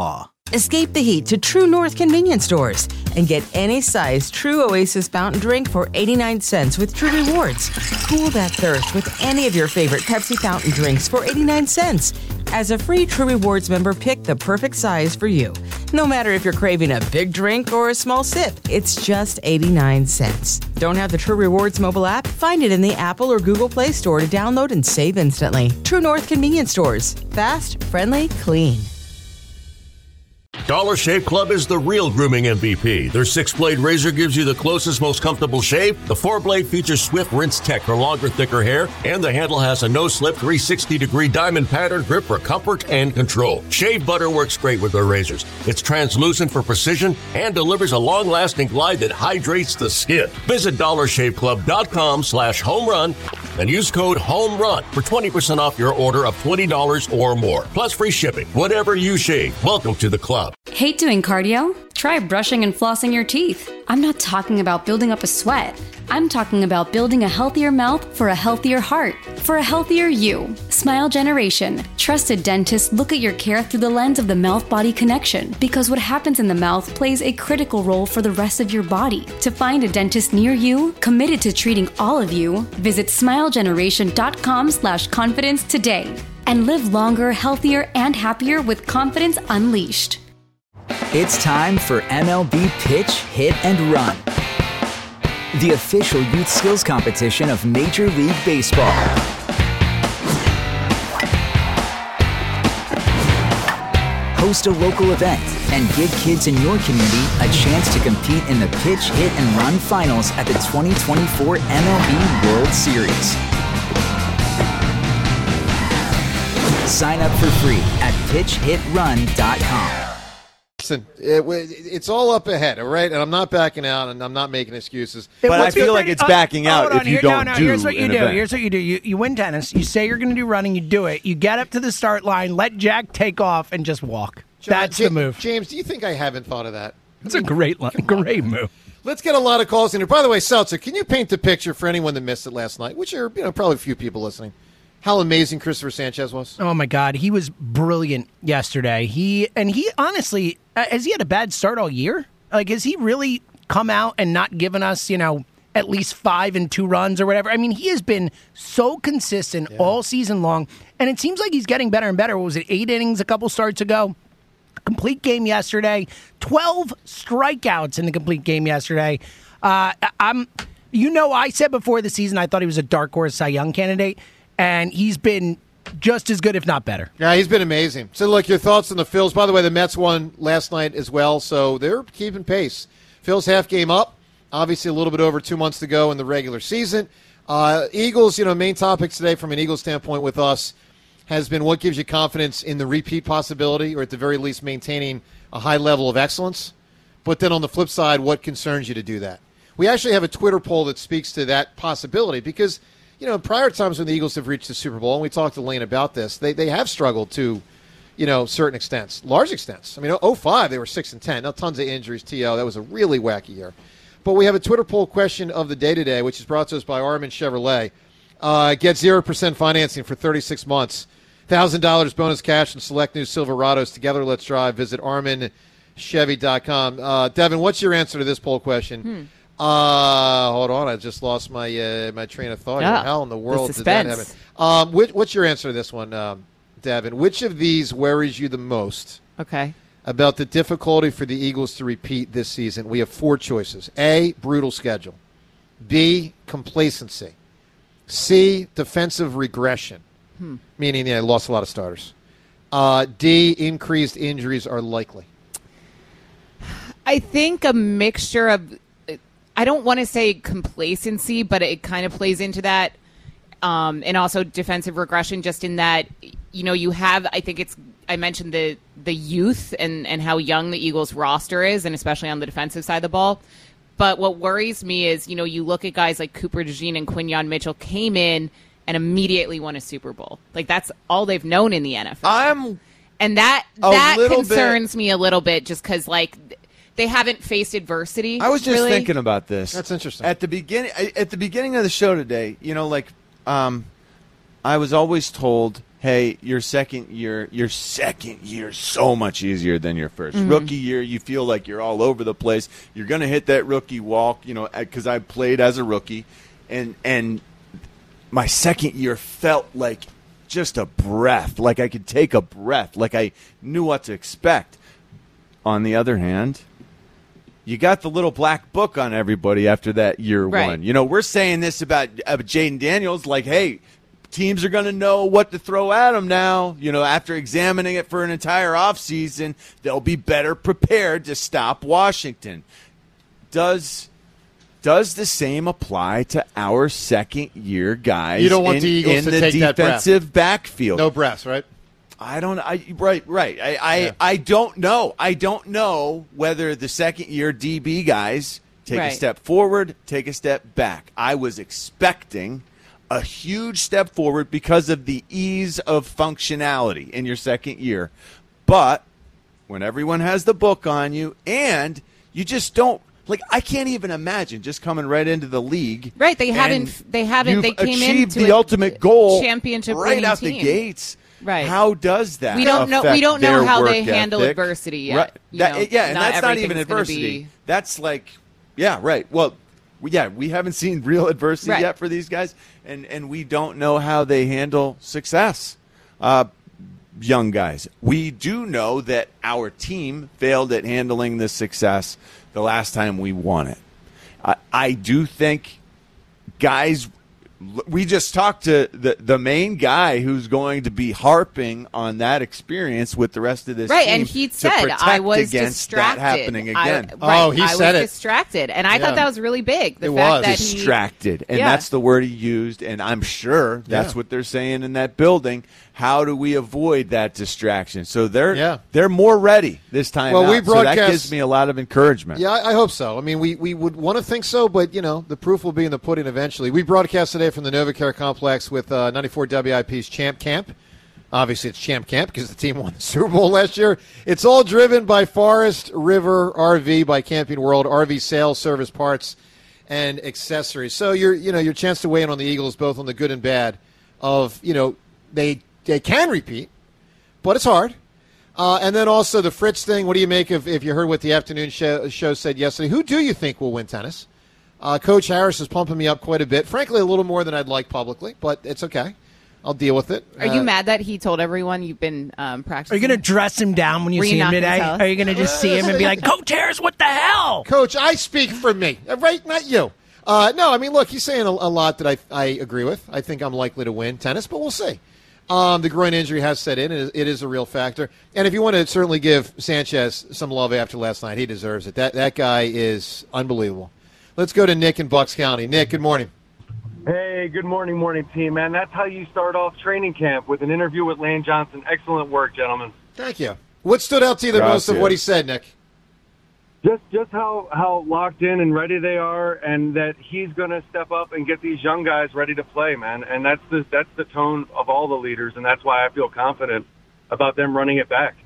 Escape the heat to True North convenience stores and get any size True Oasis fountain drink for eighty-nine cents with True Rewards. Cool that thirst with any of your favorite Pepsi fountain drinks for eighty-nine cents. As a free True Rewards member, pick the perfect size for you. No matter if you're craving a big drink or a small sip, it's just eighty-nine cents. Don't have the True Rewards mobile app? Find it in the Apple or Google Play Store to download and save instantly. True North convenience stores. Fast, friendly, clean. Dollar Shave Club is the real grooming M V P. Their six-blade razor gives you the closest, most comfortable shave. The four-blade features swift rinse tech for longer, thicker hair, and the handle has a no-slip three hundred sixty degree diamond pattern grip for comfort and control. Shave butter works great with their razors. It's translucent for precision and delivers a long-lasting glide that hydrates the skin. Visit dollar shave club dot com slash home run and use code HOMERUN for twenty percent off your order of twenty dollars or more, plus free shipping. Whatever you shave, welcome to the club. Hate doing cardio? Try brushing and flossing your teeth. I'm not talking about building up a sweat. I'm talking about building a healthier mouth for a healthier heart, for a healthier you. Smile Generation. Trusted dentists look at your care through the lens of the mouth-body connection, because what happens in the mouth plays a critical role for the rest of your body. To find a dentist near you, committed to treating all of you, visit smile generation dot com slash confidence today. And live longer, healthier, and happier with confidence unleashed. It's time for M L B Pitch, Hit, and Run, the official youth skills competition of Major League Baseball. Host a local event and give kids in your community a chance to compete in the Pitch, Hit, and Run finals at the twenty twenty-four M L B World Series. Sign up for free at pitch hit run dot com. Listen, it, it's all up ahead, all right? And I'm not backing out, and I'm not making excuses. But I feel like it's backing out if you Here, don't no, no, do here's what you an do. event. Here's what you do. You, you win tennis. You say you're going to do running. You do it. You get up to the start line, let Jack take off, and just walk. John, That's J- the move. James, do you think I haven't thought of that? It's a great, great move. Let's get a lot of calls in here. By the way, Seltzer, can you paint the picture for anyone that missed it last night, which are you know probably a few people listening, how amazing Christopher Sanchez was? Oh, my God. He was brilliant yesterday. He And he, honestly, uh, has he had a bad start all year? Like, has he really come out and not given us, you know, at least five and two runs or whatever? I mean, he has been so consistent yeah. all season long, and it seems like he's getting better and better. What was it, eight innings a couple starts ago? Complete game yesterday. twelve strikeouts in the complete game yesterday. Uh, I'm, you know, I said before the season I thought he was a dark horse Cy Young candidate, and he's been just as good, if not better. Yeah, he's been amazing. So, look, your thoughts on the Phils. By the way, the Mets won last night as well, so they're keeping pace. Phils half game up. Obviously, a little bit over two months to go in the regular season. Uh, Eagles, you know, main topics today from an Eagles standpoint with us has been what gives you confidence in the repeat possibility, or at the very least maintaining a high level of excellence. But then on the flip side, what concerns you to do that? We actually have a Twitter poll that speaks to that possibility because, you know, in prior times when the Eagles have reached the Super Bowl, and we talked to Lane about this, they they have struggled to, you know, certain extents, large extents. I mean, oh five, they were six and ten. Now, tons of injuries, T O. That was a really wacky year. But we have a Twitter poll question of the day today, which is brought to us by Armin Chevrolet. Uh, get zero percent financing for thirty-six months. one thousand dollars bonus cash and select new Silverados. Together, let's drive. Visit armin chevy dot com. Uh, Devin, what's your answer to this poll question? Hmm. Uh, hold on. I just lost my uh, my train of thought. Yeah. How in the world The did that happen? suspense. Um, which, what's your answer to this one, um, Devin? Which of these worries you the most Okay. about the difficulty for the Eagles to repeat this season? We have four choices. A, brutal schedule. B, complacency. C, defensive regression, Hmm. meaning they lost a lot of starters. Uh, D, increased injuries are likely. I think a mixture of, I don't want to say complacency, but it kind of plays into that. Um, and also defensive regression, just in that, you know, you have, I think it's, I mentioned the, the youth and, and how young the Eagles roster is, and especially on the defensive side of the ball. But what worries me is, you know, you look at guys like Cooper DeJean and Quinyon Mitchell came in and immediately won a Super Bowl. Like, that's all they've known in the N F L. I'm and that a that little concerns bit- me a little bit, just because, like, they haven't faced adversity. I was just really. thinking about this. That's interesting. At the beginning, at the beginning of the show today, you know, like, um, I was always told, hey, your second year, your second year is so much easier than your first. Mhm. Rookie year, you feel like you're all over the place. You're going to hit that rookie walk, you know, because I played as a rookie. And and my second year felt like just a breath, like I could take a breath, like I knew what to expect. On the other hand, you got the little black book on everybody after that year Right. one. You know, we're saying this about, about Jaden Daniels, like, hey, teams are going to know what to throw at them now. You know, after examining it for an entire offseason, they'll be better prepared to stop Washington. Does does the same apply to our second-year guys You don't want in, the Eagles in to the take that breath. defensive backfield? No breaths, right? I don't. I right, right. I, I, Yeah. I don't know. I don't know whether the second year D B guys take Right. a step forward, take a step back. I was expecting a huge step forward because of the ease of functionality in your second year, but when everyone has the book on you and you just don't. Like, I can't even imagine just coming right into the league. Right, they and haven't- they haven't- you've they came achieved into the a ultimate goal championship right winning out the team. gates. Right. How does that? We don't know- we affect don't know their how they work handle ethic? adversity yet, Right. you That- know, yeah, and not that's not even everything's gonna adversity. be- That's like, yeah, right. Well, we- yeah, we haven't seen real adversity Right. yet for these guys, and and we don't know how they handle success. Uh, young guys, we do know that our team failed at handling the success the last time we won it. I, I do think guys. We just talked to the the main guy who's going to be harping on that experience with the rest of this Right, team and he to said protect I was against distracted. that happening again. I, right, Oh, he I said was it. distracted, and I Yeah. thought that was really big. The It fact was. that he Distracted, and Yeah. that's the word he used, and I'm sure that's Yeah. what they're saying in that building. How do we avoid that distraction? So they're Yeah. they're more ready this time. Well, out. we So broadcast- that gives me a lot of encouragement. Yeah, I, I hope so. I mean, we, we would want to think so, but, you know, the proof will be in the pudding eventually. We broadcast today from the NovaCare Complex with uh, ninety-four W I P's Champ Camp. Obviously, it's Champ Camp because the team won the Super Bowl last year. It's all driven by Forest River R V, by Camping World, R V sales, service, parts, and accessories. So your you know your chance to weigh in on the Eagles, both on the good and bad, of, you know, they they can repeat, but it's hard. Uh, and then also the Fritz thing. What do you make of, if you heard what the afternoon show, show said yesterday? Who do you think will win tennis? Uh, Coach Harris is pumping me up quite a bit. Frankly, a little more than I'd like publicly, but it's okay. I'll deal with it. Are you Uh, mad that he told everyone you've been um, practicing? Are you going to dress him down when you Were you see him not gonna today? tell us? Are you going to just see him and be like, Coach Harris, what the hell? Coach, I speak for me, right? Not you. Uh, no, I mean, look, he's saying a, a lot that I, I agree with. I think I'm likely to win tennis, but we'll see. Um, the groin injury has set in. It is, it is a real factor. And if you want to certainly give Sanchez some love after last night, he deserves it. That that guy is unbelievable. Let's go to Nick in Bucks County. Nick, good morning. Hey, good morning, morning team, man. That's how you start off training camp, with an interview with Lane Johnson. Excellent work, gentlemen. Thank you. What stood out to you the most of what he said, Nick? Just just how, how locked in and ready they are, and that he's going to step up and get these young guys ready to play, man. And that's the that's the tone of all the leaders, and that's why I feel confident about them running it back.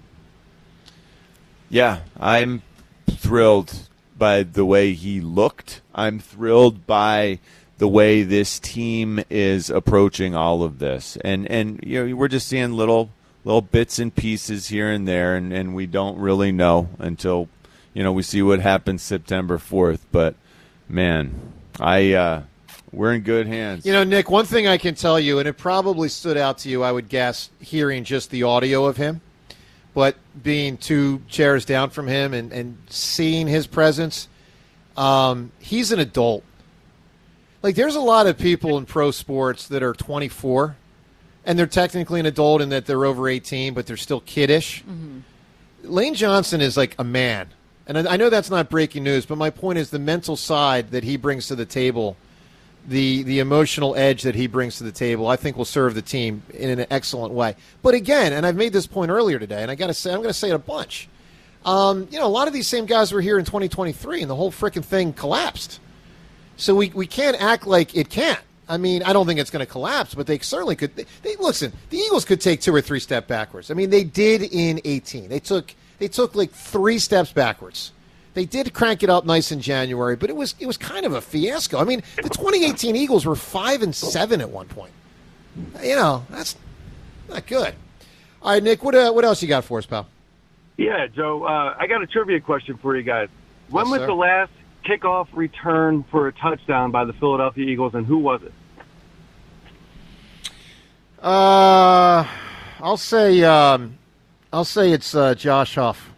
Yeah, I'm thrilled by the way he looked. I'm thrilled by the way this team is approaching all of this. And and you know, we're just seeing little little bits and pieces here and there, and, and we don't really know until, you know, we see what happens September fourth. But man, I uh, we're in good hands. You know, Nick, one thing I can tell you, and it probably stood out to you, I would guess, hearing just the audio of him, but being two chairs down from him and, and seeing his presence, um, he's an adult. Like, there's a lot of people in pro sports that are twenty-four, and they're technically an adult in that they're over eighteen, but they're still kiddish. Mm-hmm. Lane Johnson is like a man. And I I know that's not breaking news, but my point is the mental side that he brings to the table, the the emotional edge that he brings to the table, I think will serve the team in an excellent way. But again, and I've made this point earlier today, and I got to say, I'm going to say it a bunch. Um, you know, a lot of these same guys were here in twenty twenty-three, and the whole freaking thing collapsed. So we we can't act like it can't. I mean, I don't think it's going to collapse, but they certainly could. They, they listen. The Eagles could take two or three steps backwards. I mean, they did in eighteen. They took they took like three steps backwards. They did crank it up nice in January, but it was it was kind of a fiasco. I mean, the twenty eighteen Eagles were five and seven at one point. You know, that's not good. All right, Nick, what uh, what else you got for us, pal? Yeah, Joe, uh, I got a trivia question for you guys. When Yes, was sir. the last kickoff return for a touchdown by the Philadelphia Eagles, and who was it? Uh, I'll say um, I'll say it's uh, Josh Huff.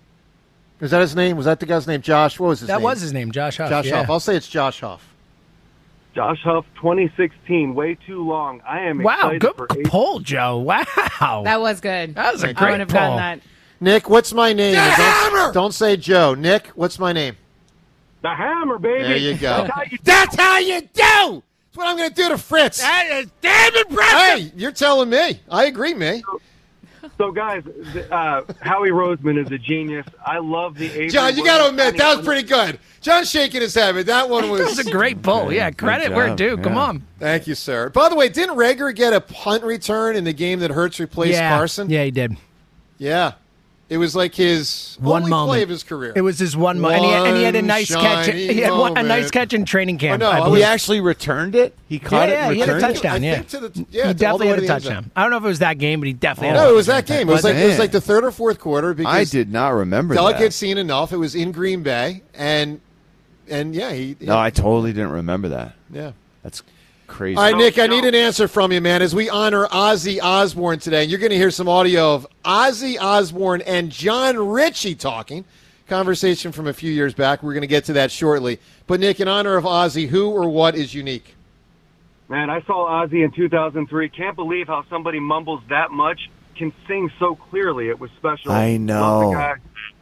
Is that his name? Was that the guy's name? Josh? What was his That name? was his name, Josh Huff. Josh yeah. Huff. I'll say it's Josh Huff. Josh Huff, twenty sixteen, way too long. I am Wow, excited good for good pull, Joe. Wow. That was good. That was a I great would have pull. gotten that. Nick, what's my name? The And Hammer! Don't, don't say Joe. Nick, what's my name? The Hammer, baby. There you go. That's how you, That's how you do. That's what I'm going to do to Fritz. that is damn impressive. Hey, you're telling me. I agree, me. So, guys, th- uh, Howie Roseman is a genius. I love the Avery John, you got to Williams admit, that was County- pretty good. John's shaking his head, but that one was... That was a great pull. Yeah, credit where it due. Come on. Thank you, sir. By the way, didn't Rager get a punt return in the game that Hurts replaced yeah. Carson? Yeah, he did. Yeah. It was like his One only moment. play of his career. It was his one moment. And he, had, and he had a One nice catch. shiny He had one, a moment. nice catch in training camp. Oh, no, I I believe. He actually returned it? He caught yeah, it yeah, and he had a returned it? touchdown. I Yeah, think to the- yeah, he all the definitely way had to a the end zone. touchdown. I don't know if it was that game, but he definitely had a No, it was touchdown. that game. It was like it was like the third or fourth quarter. Because I did not remember Delegates that. seen enough. It was in Green Bay, and and yeah, he. No, I totally didn't remember that. Yeah. That's crazy. All right, Nick, I need an answer from you, man, as we honor Ozzy Osbourne today. And you're going to hear some audio of Ozzy Osbourne and John Ritchie talking. Conversation from a few years back. We're going to get to that shortly. But, Nick, in honor of Ozzy, who or what is unique? Man, I saw Ozzy in two thousand three. Can't believe how somebody mumbles that much, can sing so clearly. It was special. I know. Love the guy.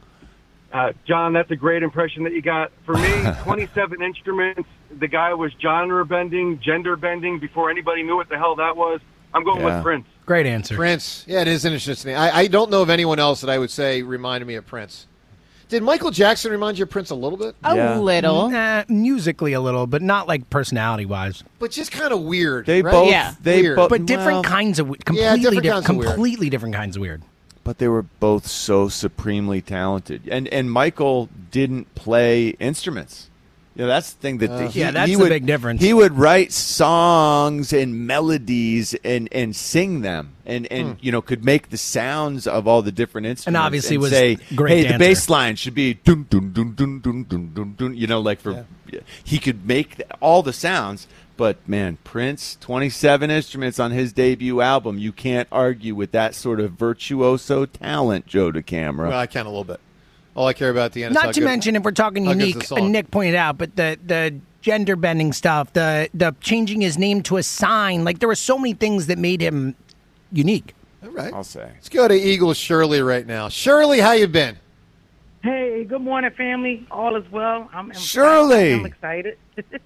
Uh, John, that's a great impression that you got. For me, twenty-seven instruments. The guy was genre bending, gender bending before anybody knew what the hell that was. I'm going Yeah. with Prince. Great answer. Prince. Yeah, it is an interesting name. I, I don't know of anyone else that I would say reminded me of Prince. Did Michael Jackson remind you of Prince a little bit? A little. Nah, musically a little, but not like personality-wise. But just kind of weird. They right? both, Yeah. they Weird. both, But different well, kinds of we- Yeah, completely different diff- kinds of weird. completely different kinds of weird. But they were both so supremely talented, and and Michael didn't play instruments. You know, that's the thing that Uh, he, Yeah, that's he the would, big difference. He would write songs and melodies and, and sing them, and, and you know could make the sounds of all the different instruments. obviously was say, a great hey, dancer. the bass line should be dun dun dun dun dun dun dun dun. You know, like for he could make all the sounds. But, man, Prince, twenty-seven instruments on his debut album. You can't argue with that sort of virtuoso talent, Joe DeCamara. Well, I can a little bit. All I care about at the end is how Not to good- mention, if we're talking how good's unique, the song. and Nick pointed out, but the the gender bending stuff, the the changing his name to a sign, like there were so many things that made him unique. All right. I'll say. Let's go to Eagles Shirley right now. Shirley, how you been? Hey, good morning, family. All is well. I'm, I'm Shirley. I'm excited.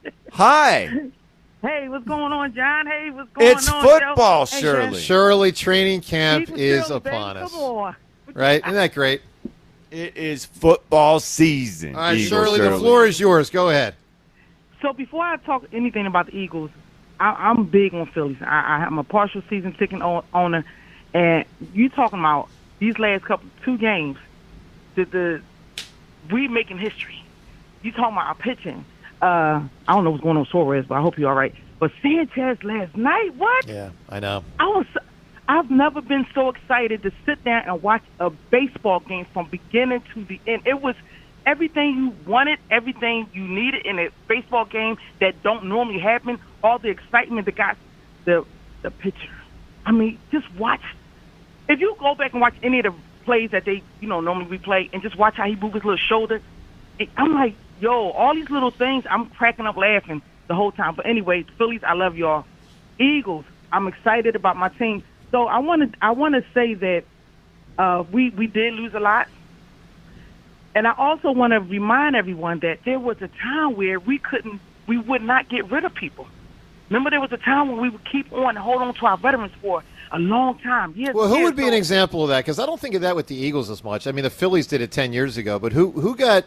Hi. Hey, what's going on, John? Hey, what's going It's on? football, Joe? Hey, Shirley. John. Shirley training camp Keep it is Shirley, baby. upon us. Come on. Right? Isn't that great? It is football season. All right, Eagles Shirley, the floor is yours. Go ahead. So before I talk anything about the Eagles, I, I'm big on Phillies. I, I'm a partial season ticket o- owner, and you talking about these last couple two games, the, the we making history. You talking about our pitching. Uh, I don't know what's going on with Suarez, but I hope you're all right. But Sanchez last night, what? Yeah, I know. I was. I've never been so excited to sit down and watch a baseball game from beginning to the end. It was everything you wanted, everything you needed in a baseball game that don't normally happen. All the excitement that got the the pitcher. I mean, just watch. If you go back and watch any of the plays that they, you know, normally replay, and just watch how he moves his little shoulder, it, I'm like, yo, all these little things. I'm cracking up laughing the whole time. But anyway, Phillies, I love y'all. Eagles, I'm excited about my team. So I want to I want to say that uh, we we did lose a lot, and I also want to remind everyone that there was a time where we couldn't we would not get rid of people. Remember, there was a time when we would keep on and hold on to our veterans for a long time. Years, Well, who years. would be an So- example of that? Because I don't think of that with the Eagles as much. I mean, the Phillies did it ten years ago, but who who got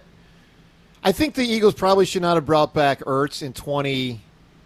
– I think the Eagles probably should not have brought back Ertz in twenty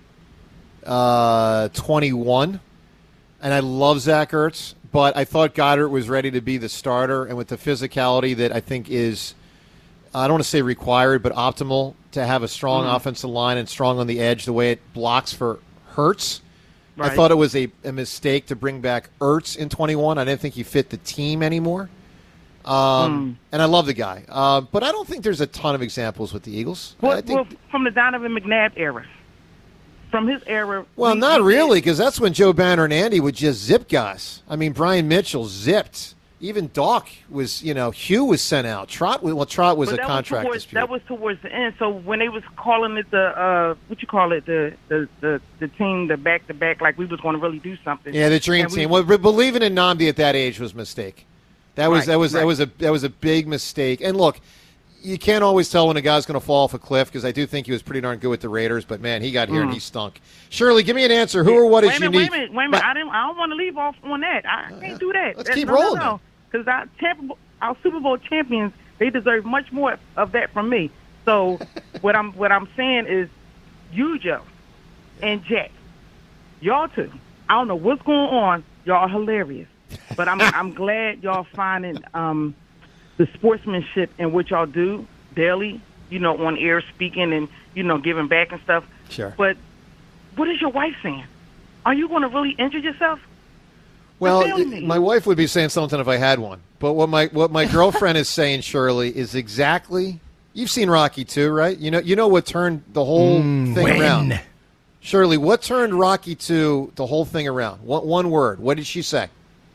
twenty-one. And I love Zach Ertz, but I thought Goddard was ready to be the starter, and with the physicality that I think is, I don't want to say required, but optimal to have a strong Mhm. offensive line and strong on the edge, the way it blocks for Hurts, Right. I thought it was a, a mistake to bring back Ertz in twenty-one. I didn't think he fit the team anymore. Um, mm. And I love the guy. Uh, but I don't think there's a ton of examples with the Eagles. Well, I think, well from the Donovan McNabb era. From his era. Well, we, not we really, because that's when Joe Banner and Andy would just zip guys. I mean, Brian Mitchell zipped. Even Doc was, you know, Hugh was sent out. Trot, well, Trot was but a contract was towards, dispute. That was towards the end. So when they was calling it the, uh, what you call it, the the, the, the team, the back-to-back, like we was going to really do something. Yeah, the dream we, team. Well, believing in Nnamdi at that age was a mistake. That was right, that was right. that was a that was a big mistake. And look, you can't always tell when a guy's going to fall off a cliff, because I do think he was pretty darn good with the Raiders. But man, he got here mm. and he stunk. Shirley, give me an answer. Who or what is wait a minute, unique? Wait a minute, wait a minute. I didn't. I don't want to leave off on that. I can't uh, do that. Let's That's, keep no, rolling. No, no. Because our, Tampa, our Super Bowl champions, they deserve much more of that from me. So what I'm what I'm saying is, you, Joe, and Jack, y'all two, I don't know what's going on. Y'all are hilarious, but I'm I'm glad y'all finding um, the sportsmanship in what y'all do daily. You know, on air speaking and you know giving back and stuff. Sure. But what is your wife saying? Are you going to really injure yourself? Well, it, my wife would be saying something if I had one. But what my what my girlfriend is saying, Shirley, is exactly. You've seen Rocky two, right? You know you know what turned the whole mm, thing when? around. Shirley, what turned Rocky two the whole thing around? What one word? What did she say?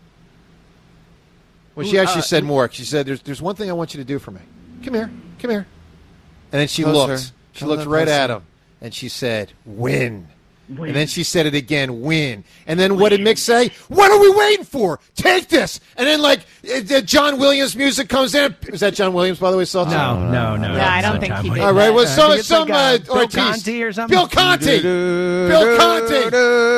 Well, she actually uh, said more. She said, "There's there's one thing I want you to do for me. Come here, come here." And then she Closer. looked. She Come looked on, right closer. at him, and she said, "Win." Win. And then she said it again, win. And then what did Mick say? What are we waiting for? Take this. And then, like, uh, John Williams music comes in. Is that John Williams, by the way? Saw no, no, no. Yeah, I don't think he did. All right, well, some, it's some like, uh, uh, Bill Ortiz. Conti or something? Bill Conti. Bill Conti.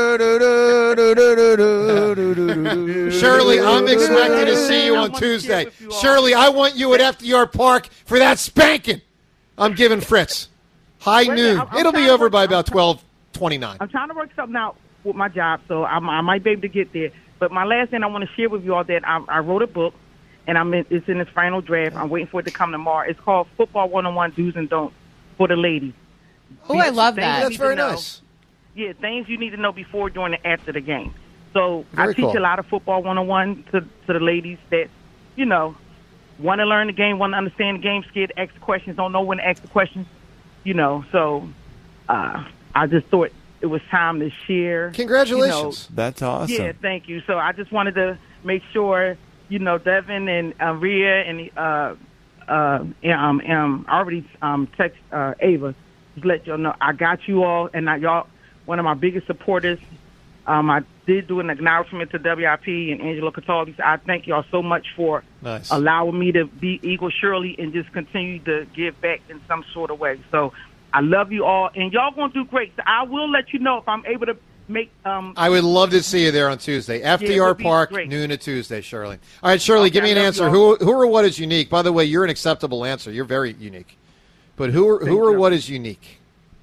Shirley, I'm expecting to see you on Tuesday. Shirley, I want you at F D R Park for that spanking. I'm giving Fritz. High Wait, noon. I'm- I'm It'll be trying to over work- by about twelve twenty-nine. I'm trying to work something out with my job, so I'm, I might be able to get there. But my last thing I want to share with you all that I, I wrote a book, and I'm in, it's in its final draft. I'm waiting for it to come tomorrow. It's called Football one oh one Do's and Don'ts for the ladies. Oh, I love Things that. you That's need very to know. nice. Yeah, things you need to know before, during, and after the game. So Very I teach cool. a lot of Football one oh one to, to the ladies that, you know, want to learn the game, want to understand the game, scared to ask the questions, don't know when to ask the questions, you know. So uh, I just thought it was time to share. Congratulations. You know, That's awesome. yeah, thank you. So I just wanted to make sure, you know, Devin and uh, Rhea and uh, uh, um, um, I already um, text uh, Ava to let y'all know I got you all, and I, y'all one of my biggest supporters. Um, I did do an acknowledgement to W I P and Angelo Cataldi. I thank y'all so much for Nice. allowing me to be Eagle Shirley and just continue to give back in some sort of way. So I love you all, and y'all going to do great. So I will let you know if I'm able to make um, – I would love to see you there on Tuesday. F D R Yeah, it would be Park, great. noon to Tuesday, Shirley. All right, Shirley, Okay, give me an I love answer. y'all. Who, who or what is unique? By the way, you're an acceptable answer. You're very unique. But who or, who or what is unique?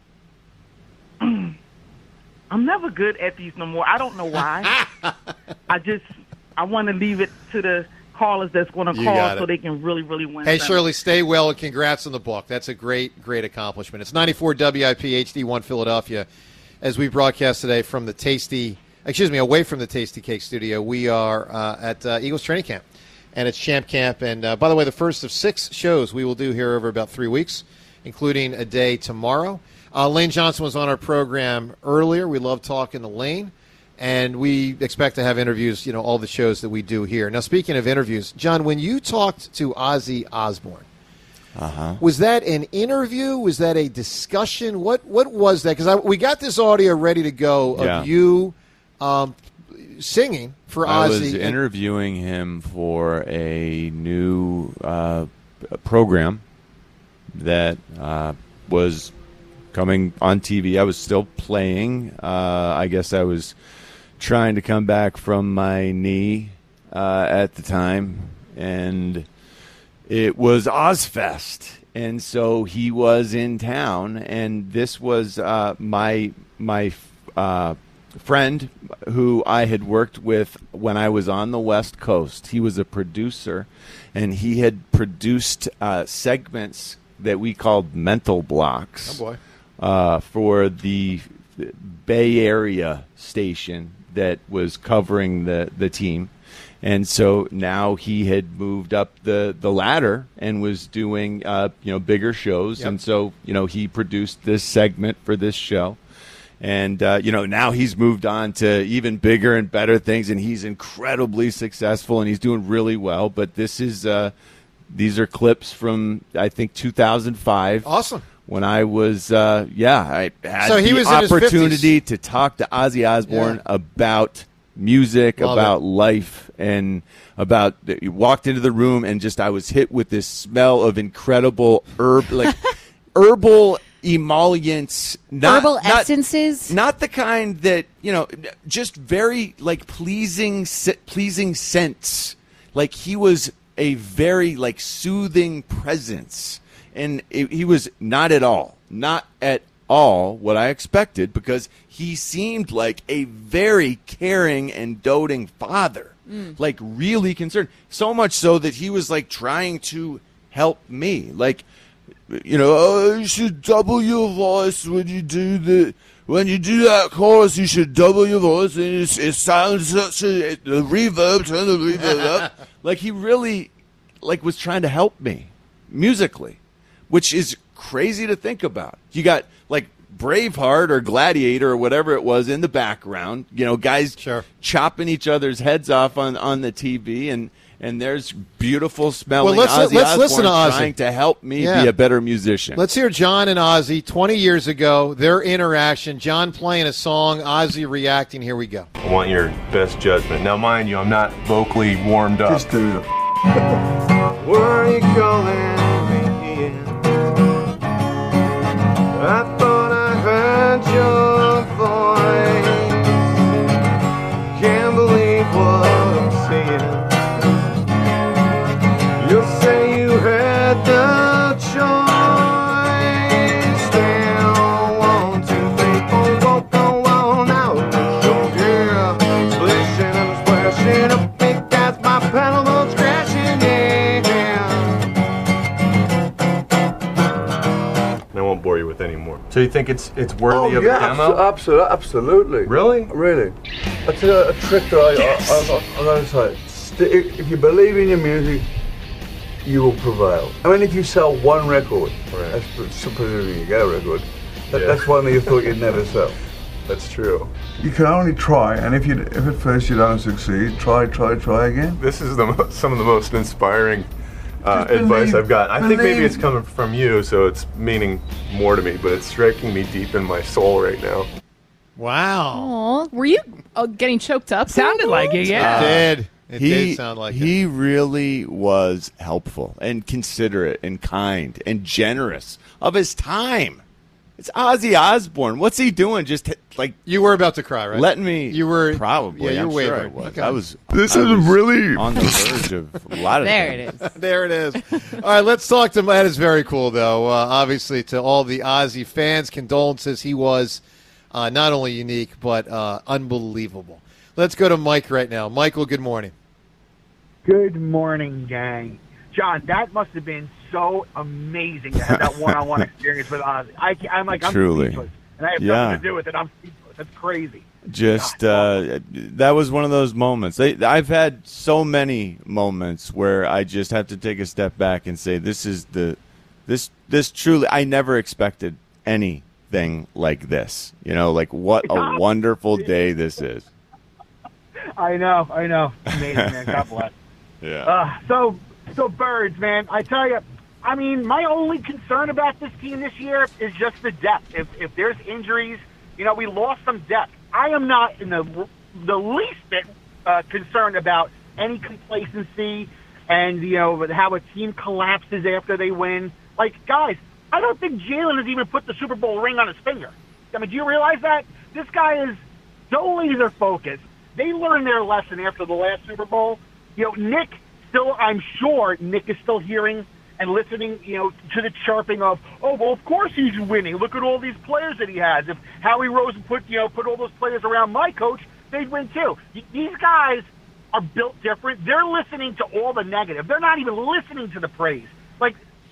I'm never good at these no more. I don't know why. I just I want to leave it to the callers that's going to You call got so it. they can really, really win. Hey, something. Shirley, stay well, and congrats on the book. That's a great, great accomplishment. It's ninety-four W I P H D one Philadelphia as we broadcast today from the Tasty, excuse me, away from the Tasty Cake Studio. We are uh, at uh, Eagles Training Camp, and it's Champ Camp. And, uh, by the way, the first of six shows we will do here over about three weeks, including a day tomorrow. Uh, Lane Johnson was on our program earlier. We love talking to Lane. And we expect to have interviews, you know, all the shows that we do here. Now, speaking of interviews, John, when you talked to Ozzy Osbourne, Uh-huh. was that an interview? Was that a discussion? What what was that? Because we got this audio ready to go of Yeah. you um, singing for I Ozzy. was interviewing him for a new uh, program that uh, was coming on T V. I was still playing. Uh, I guess I was trying to come back from my knee uh, at the time, and it was Ozfest, and so he was in town, and this was uh, my my uh, friend who I had worked with when I was on the West Coast. He was a producer, and he had produced uh, segments that we called mental blocks. Oh, boy. Uh, for the Bay Area station that was covering the, the team. And so now he had moved up the, the ladder and was doing, uh, you know, bigger shows. Yep. And so, you know, he produced this segment for this show. And, uh, you know, now he's moved on to even bigger and better things, and he's incredibly successful, and he's doing really well. But this is uh, these are clips from, I think, two thousand five. Awesome. When I was, uh, yeah, I had So he the was in his opportunity to talk to Ozzy Osbourne Yeah. about music, Love about it. life, and about you walked into the room and just I was hit with this smell of incredible herb, like herbal emollients, not, Herbal not- essences? not the kind that you know, just very like pleasing, sc- pleasing scents. Like he was a very like soothing presence, and it, he was not at all, not at all what I expected, because he seemed like a very caring and doting father, Mm. like really concerned. So much so that he was like trying to help me, like. You know, oh, you should double your voice when you do the when you do that chorus. You should double your voice, and it, it sounds such a the reverb. Turn the reverb up. Like he really, like was trying to help me musically, which is crazy to think about. You got like Braveheart or Gladiator or whatever it was in the background. You know, guys chopping each other's heads off on on the T V, and. And there's beautiful smelling Well, let's- Ozzy let's Osbourne listen to Ozzy. trying to help me Yeah. be a better musician. Let's hear John and Ozzy twenty years ago, their interaction. John playing a song, Ozzy reacting. Here we go. I want your best judgment. Now, mind you, I'm not vocally warmed up. Just do the. Where are you calling me in? I thought I heard your voice. Can't believe what I'm seeing. You say you had the choice. Now, one, two, three, four, go, go on out. So, yeah, splishing and splashing up, big gas, my pedal boat's crashing, yeah. And I won't bore you with any more. So you think it's it's worthy Oh, of yeah, a demo? Absolutely, absolutely. Really? Really. That's a, a trick that I, Yes. I, I, I'm going to say. St- if if you believe in your music, you will prevail. I mean, if you sell one record, that's presumably you get a record, that, Yeah. that's one that you thought you'd never sell. That's true. You can only try, and if you if at first you don't succeed, try, try, try again. This is the mo- some of the most inspiring uh, Just advice believe- I've got. I think maybe believe- it's coming from you, so it's meaning more to me, but it's striking me deep in my soul right now. Wow. Aw, were you uh, getting choked up? Sounded like it, yeah. Uh, It did. It he, did sound like it. he really was helpful and considerate and kind and generous of his time. It's Ozzy Osbourne. What's he doing? Just like you were about to cry, right? Letting me. You were probably. Yeah, I'm you're sure I wavering. was. Okay. I was. This I is was really- on the verge of a lot of There things. it is. There it is. All right, let's talk to him. That is very cool, though. Uh, obviously, to all the Ozzy fans, condolences. He was uh, not only unique, but uh, unbelievable. Let's go to Mike right now. Michael, good morning. Good morning, gang. John, that must have been so amazing to have that one-on-one experience with Ozzy. I, I'm like, I'm Truly. speechless, and I have Yeah. nothing to do with it. I'm speechless. That's crazy. Just uh, that was one of those moments. I, I've had so many moments where I just have to take a step back and say, "This is the, this this truly." I never expected anything like this. You know, like what a wonderful day this is. I know, I know. Amazing, man. God bless. Yeah. Uh, so, so birds, man. I tell you, I mean, my only concern about this team this year is just the depth. If if there's injuries, you know, we lost some depth. I am not in the the least bit uh, concerned about any complacency and you know how a team collapses after they win. Like, guys, I don't think Jalen has even put the Super Bowl ring on his finger. I mean, do you realize that this guy is so laser focused? They learned their lesson after the last Super Bowl. You know, Nick still, I'm sure Nick is still hearing and listening, you know, to the chirping of, oh, well, of course he's winning. Look at all these players that he has. If Howie Roseman put, you know, put all those players around my coach, they'd win too. These guys are built different. They're listening to all the negative. They're not even listening to the praise. Like,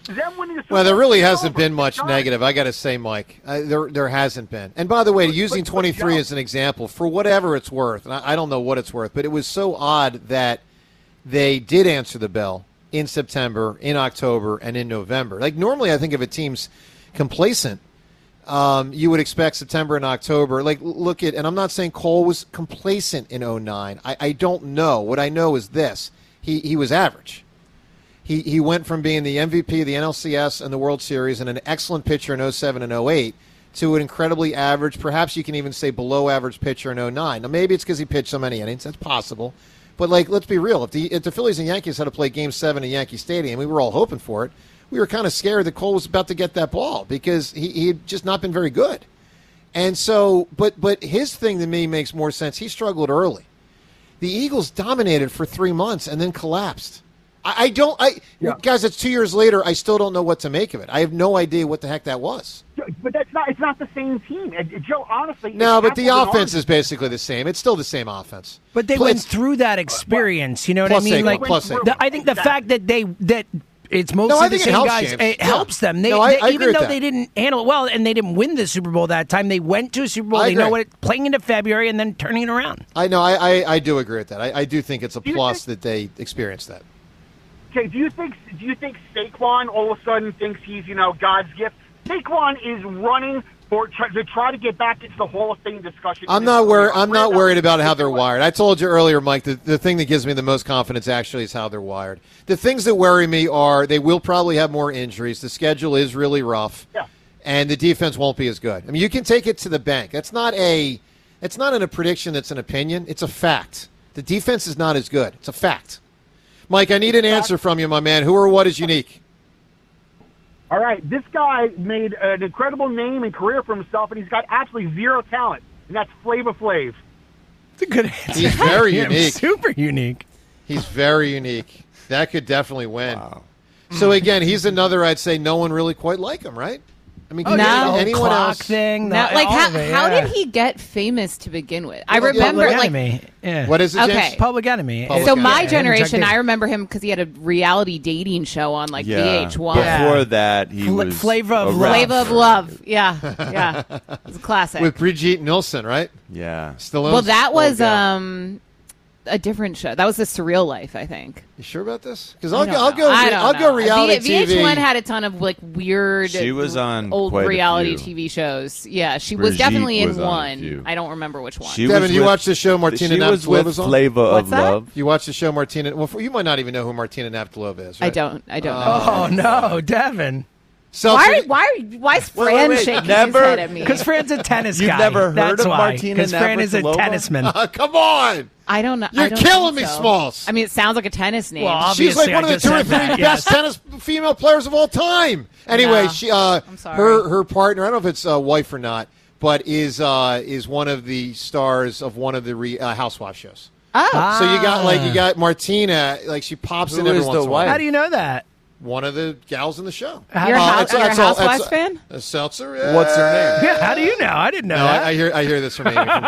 them winning the Super Well, there Bowl really is hasn't over. been much It's done. negative. I got to say, Mike, uh, there there hasn't been. And by the way, using but, twenty-three Joe- as an example, for whatever it's worth, and I, I don't know what it's worth, but it was so odd that they did answer the bell in September, in October, and in November. Like normally, I think if a team's complacent, um, you would expect September and October. Like look at, and I'm not saying Cole was complacent in oh nine. I, I don't know. What I know is this: he he was average. He he went from being the M V P of the N L C S and the World Series and an excellent pitcher in oh seven and oh eight to an incredibly average, perhaps you can even say below average pitcher in oh nine. Now, maybe it's because he pitched so many innings. That's possible. But, like, let's be real. If the, if the Phillies and Yankees had to play Game seven at Yankee Stadium, we were all hoping for it, we were kind of scared that Cole was about to get that ball because he, he had just not been very good. And so, but but his thing to me makes more sense. He struggled early. The Eagles dominated for three months and then collapsed. I, I don't, I guys. It's two years later. I still don't know what to make of it. I have no idea what the heck that was. But that's not. It's not the same team, Uh, Joe. Honestly, No, it's but the apples and offense oranges. is basically the same. It's still the same offense. But they Pl- went it's- through that experience. You know what Plus I mean? Saquon, Like, plus Saquon. the, I think the fact that they that it's mostly No, I the think it same helps, guys. James. It Yeah. helps them. They, No, I- they- I agree even with though that. they didn't handle it well and they didn't win the Super Bowl that time, they went to a Super Bowl. I They know agree. what it, playing into February and then turning it around. I know. I, I, I do agree with that. I, I do think it's a plus that they experienced that. Okay, do you think do you think Saquon all of a sudden thinks he's, you know, God's gift? Saquon is running for try, to try to get back into the Hall of Fame discussion. I'm not worried. I'm not worried about how they're wired. I told you earlier, Mike. The, the thing that gives me the most confidence actually is how they're wired. The things that worry me are they will probably have more injuries. The schedule is really rough, Yeah. and the defense won't be as good. I mean, you can take it to the bank. That's not a. It's not in a prediction. That's an opinion. It's a fact. The defense is not as good. It's a fact. Mike, I need an answer from you, my man. Who or what is unique? All right, this guy made an incredible name and career for himself, and he's got absolutely zero talent, and that's Flava Flav. It's a good answer. He's very Yeah, unique. Super unique. He's very unique. That could definitely win. So again, he's another. I'd say no one really quite like him, right? I mean, Oh, can yeah, the whole anyone clock else? thing, Now, the- like, all how, of it, how yeah. did he get famous to begin with? I Well, remember, Public like, Enemy. Yeah. What is it, James? Okay. Public Enemy. Public so Enemy. my Yeah, generation, Chuck I Davis. remember him because he had a reality dating show on like Yeah. V H one. Before that, he Fla- was Flavor of a Love. rap. Flavor of Love. Yeah, yeah, it's a classic. With Brigitte Nielsen, right? Yeah. Stallone's well, that old was gal. um a different show. That was the Surreal Life, I think. You sure about this? Because I I'll don't go. I'll know. go. I don't I'll know. go reality V- T V. VH1 had a ton of like weird. She was on old quite a reality few. T V shows. Yeah, she was Brigitte definitely in was on a one. few. I don't remember which one. She Devin, was you with- watch the show Martina She was with Navratilova on? Flavor What's of that? Love. You watch the show Martina. Well, you might not even know who Martina Navratilova is. Right? I don't. I don't Oh, know. no, Devin. So Why? Are, why? Are, why is Wait, Fran wait, wait. shaking Never- his head at me? Because Fran's a tennis You've guy. never heard That's of why. Martina Because Fran is a Navratilova? tennisman. Come on. I don't know. You're I don't killing think me, so. Smalls. I mean, it sounds like a tennis name. Well, She's Obviously, like one I of the just two or said three that, best yes. tennis female players of all time. Anyway, No, she uh, I'm sorry. her her partner. I don't know if it's uh, wife or not, but is uh, is one of the stars of one of the re, uh, Housewives shows. Oh, So you got like you got Martina, like she pops Who in every is once the in a while. wife? How do you know that? One of the gals in the show. How you're a, do you- hou- it's- you're a it's all- Housewives it's- fan. Uh, Seltzer. Yeah. What's her name? Yeah, how do you know? I didn't know No, that. I, I hear I hear this from Amy from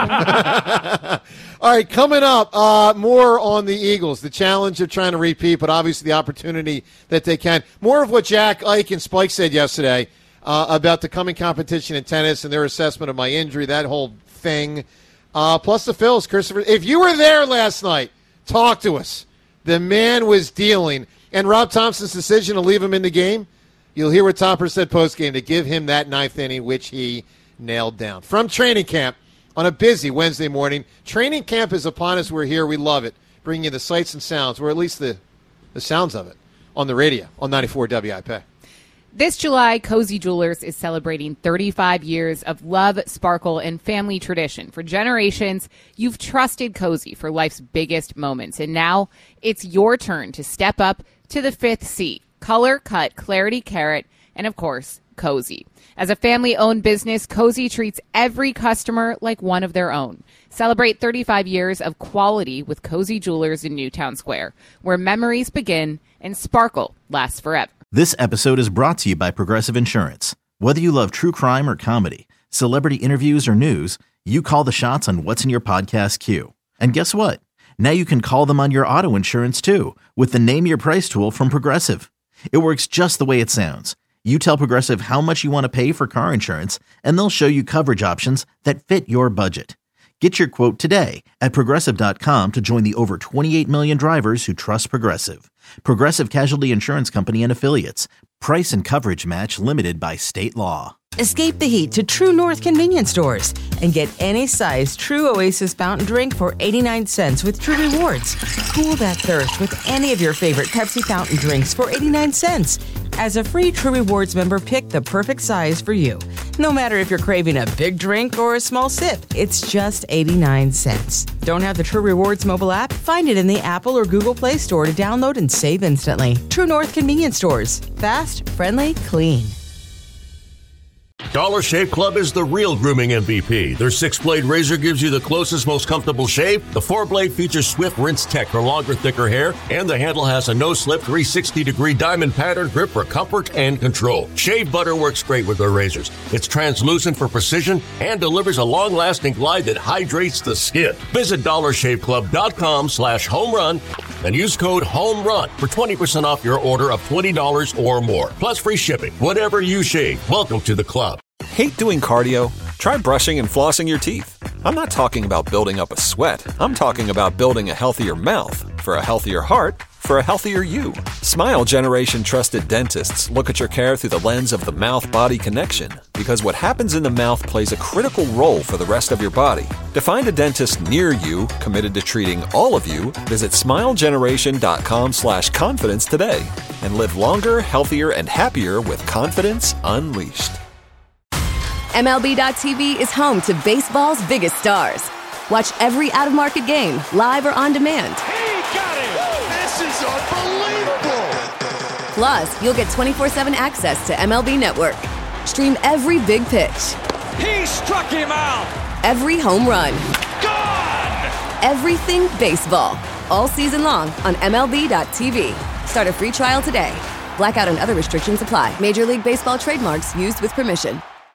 Villanova. All right, coming up, uh, more on the Eagles. The challenge of trying to repeat, but obviously the opportunity that they can. More of what Jack, Ike, and Spike said yesterday uh, about the coming competition in tennis and their assessment of my injury, that whole thing. Uh, plus the Phils, Christopher. If you were there last night, talk to us. The man was dealing. And Rob Thompson's decision to leave him in the game, you'll hear what Topper said postgame to give him that ninth inning, which he nailed down. From training camp on a busy Wednesday morning. Training camp is upon us. We're here. We love it. Bringing you the sights and sounds, or at least the, the sounds of it, on the radio on ninety-four W I P. This July, Cozy Jewelers is celebrating thirty-five years of love, sparkle, and family tradition. For generations, you've trusted Cozy for life's biggest moments, and now it's your turn to step up to the fifth C. Color, cut, clarity, carat, and of course, Cozy. As a family-owned business, Cozy treats every customer like one of their own. Celebrate thirty-five years of quality with Cozy Jewelers in Newtown Square, where memories begin and sparkle lasts forever. This episode is brought to you by Progressive Insurance. Whether you love true crime or comedy, celebrity interviews or news, you call the shots on what's in your podcast queue. And guess what? Now you can call them on your auto insurance too with the Name Your Price tool from Progressive. It works just the way it sounds. You tell Progressive how much you want to pay for car insurance, and they'll show you coverage options that fit your budget. Get your quote today at Progressive dot com to join the over twenty-eight million drivers who trust Progressive. Progressive Casualty Insurance Company and Affiliates. Price and coverage match limited by state law. Escape the heat to True North convenience stores and get any size True Oasis fountain drink for eighty-nine cents with True Rewards. Cool that thirst with any of your favorite Pepsi fountain drinks for eighty-nine cents. As a free True Rewards member, pick the perfect size for you. No matter if you're craving a big drink or a small sip, it's just eighty-nine cents. Don't have the True Rewards mobile app? Find it in the Apple or Google Play Store to download and save instantly. True North convenience stores. Fast, friendly, clean. Dollar Shave Club is the real grooming M V P. Their six-blade razor gives you the closest, most comfortable shave. The four-blade features Swift Rinse Tech for longer, thicker hair. And the handle has a no-slip three hundred sixty degree diamond pattern grip for comfort and control. Shave butter works great with their razors. It's translucent for precision and delivers a long-lasting glide that hydrates the skin. Visit dollar shave club dot com slash home run and use code HOMERUN for twenty percent off your order of twenty dollars or more. Plus free shipping. Whatever you shave, welcome to the club. Hate doing cardio? Try brushing and flossing your teeth. I'm not talking about building up a sweat. I'm talking about building a healthier mouth. For a healthier heart, for a healthier you. Smile Generation trusted dentists look at your care through the lens of the mouth-body connection, because what happens in the mouth plays a critical role for the rest of your body. To find a dentist near you committed to treating all of you, visit smile generation dot com slash confidence today and live longer, healthier, and happier with confidence unleashed. M L B dot T V is home to baseball's biggest stars. Watch every out-of-market game, live or on demand. He got it! This is unbelievable! Plus, you'll get twenty-four seven access to M L B Network. Stream every big pitch. He struck him out! Every home run. Gone! Everything baseball. All season long on M L B dot T V. Start a free trial today. Blackout and other restrictions apply. Major League Baseball trademarks used with permission.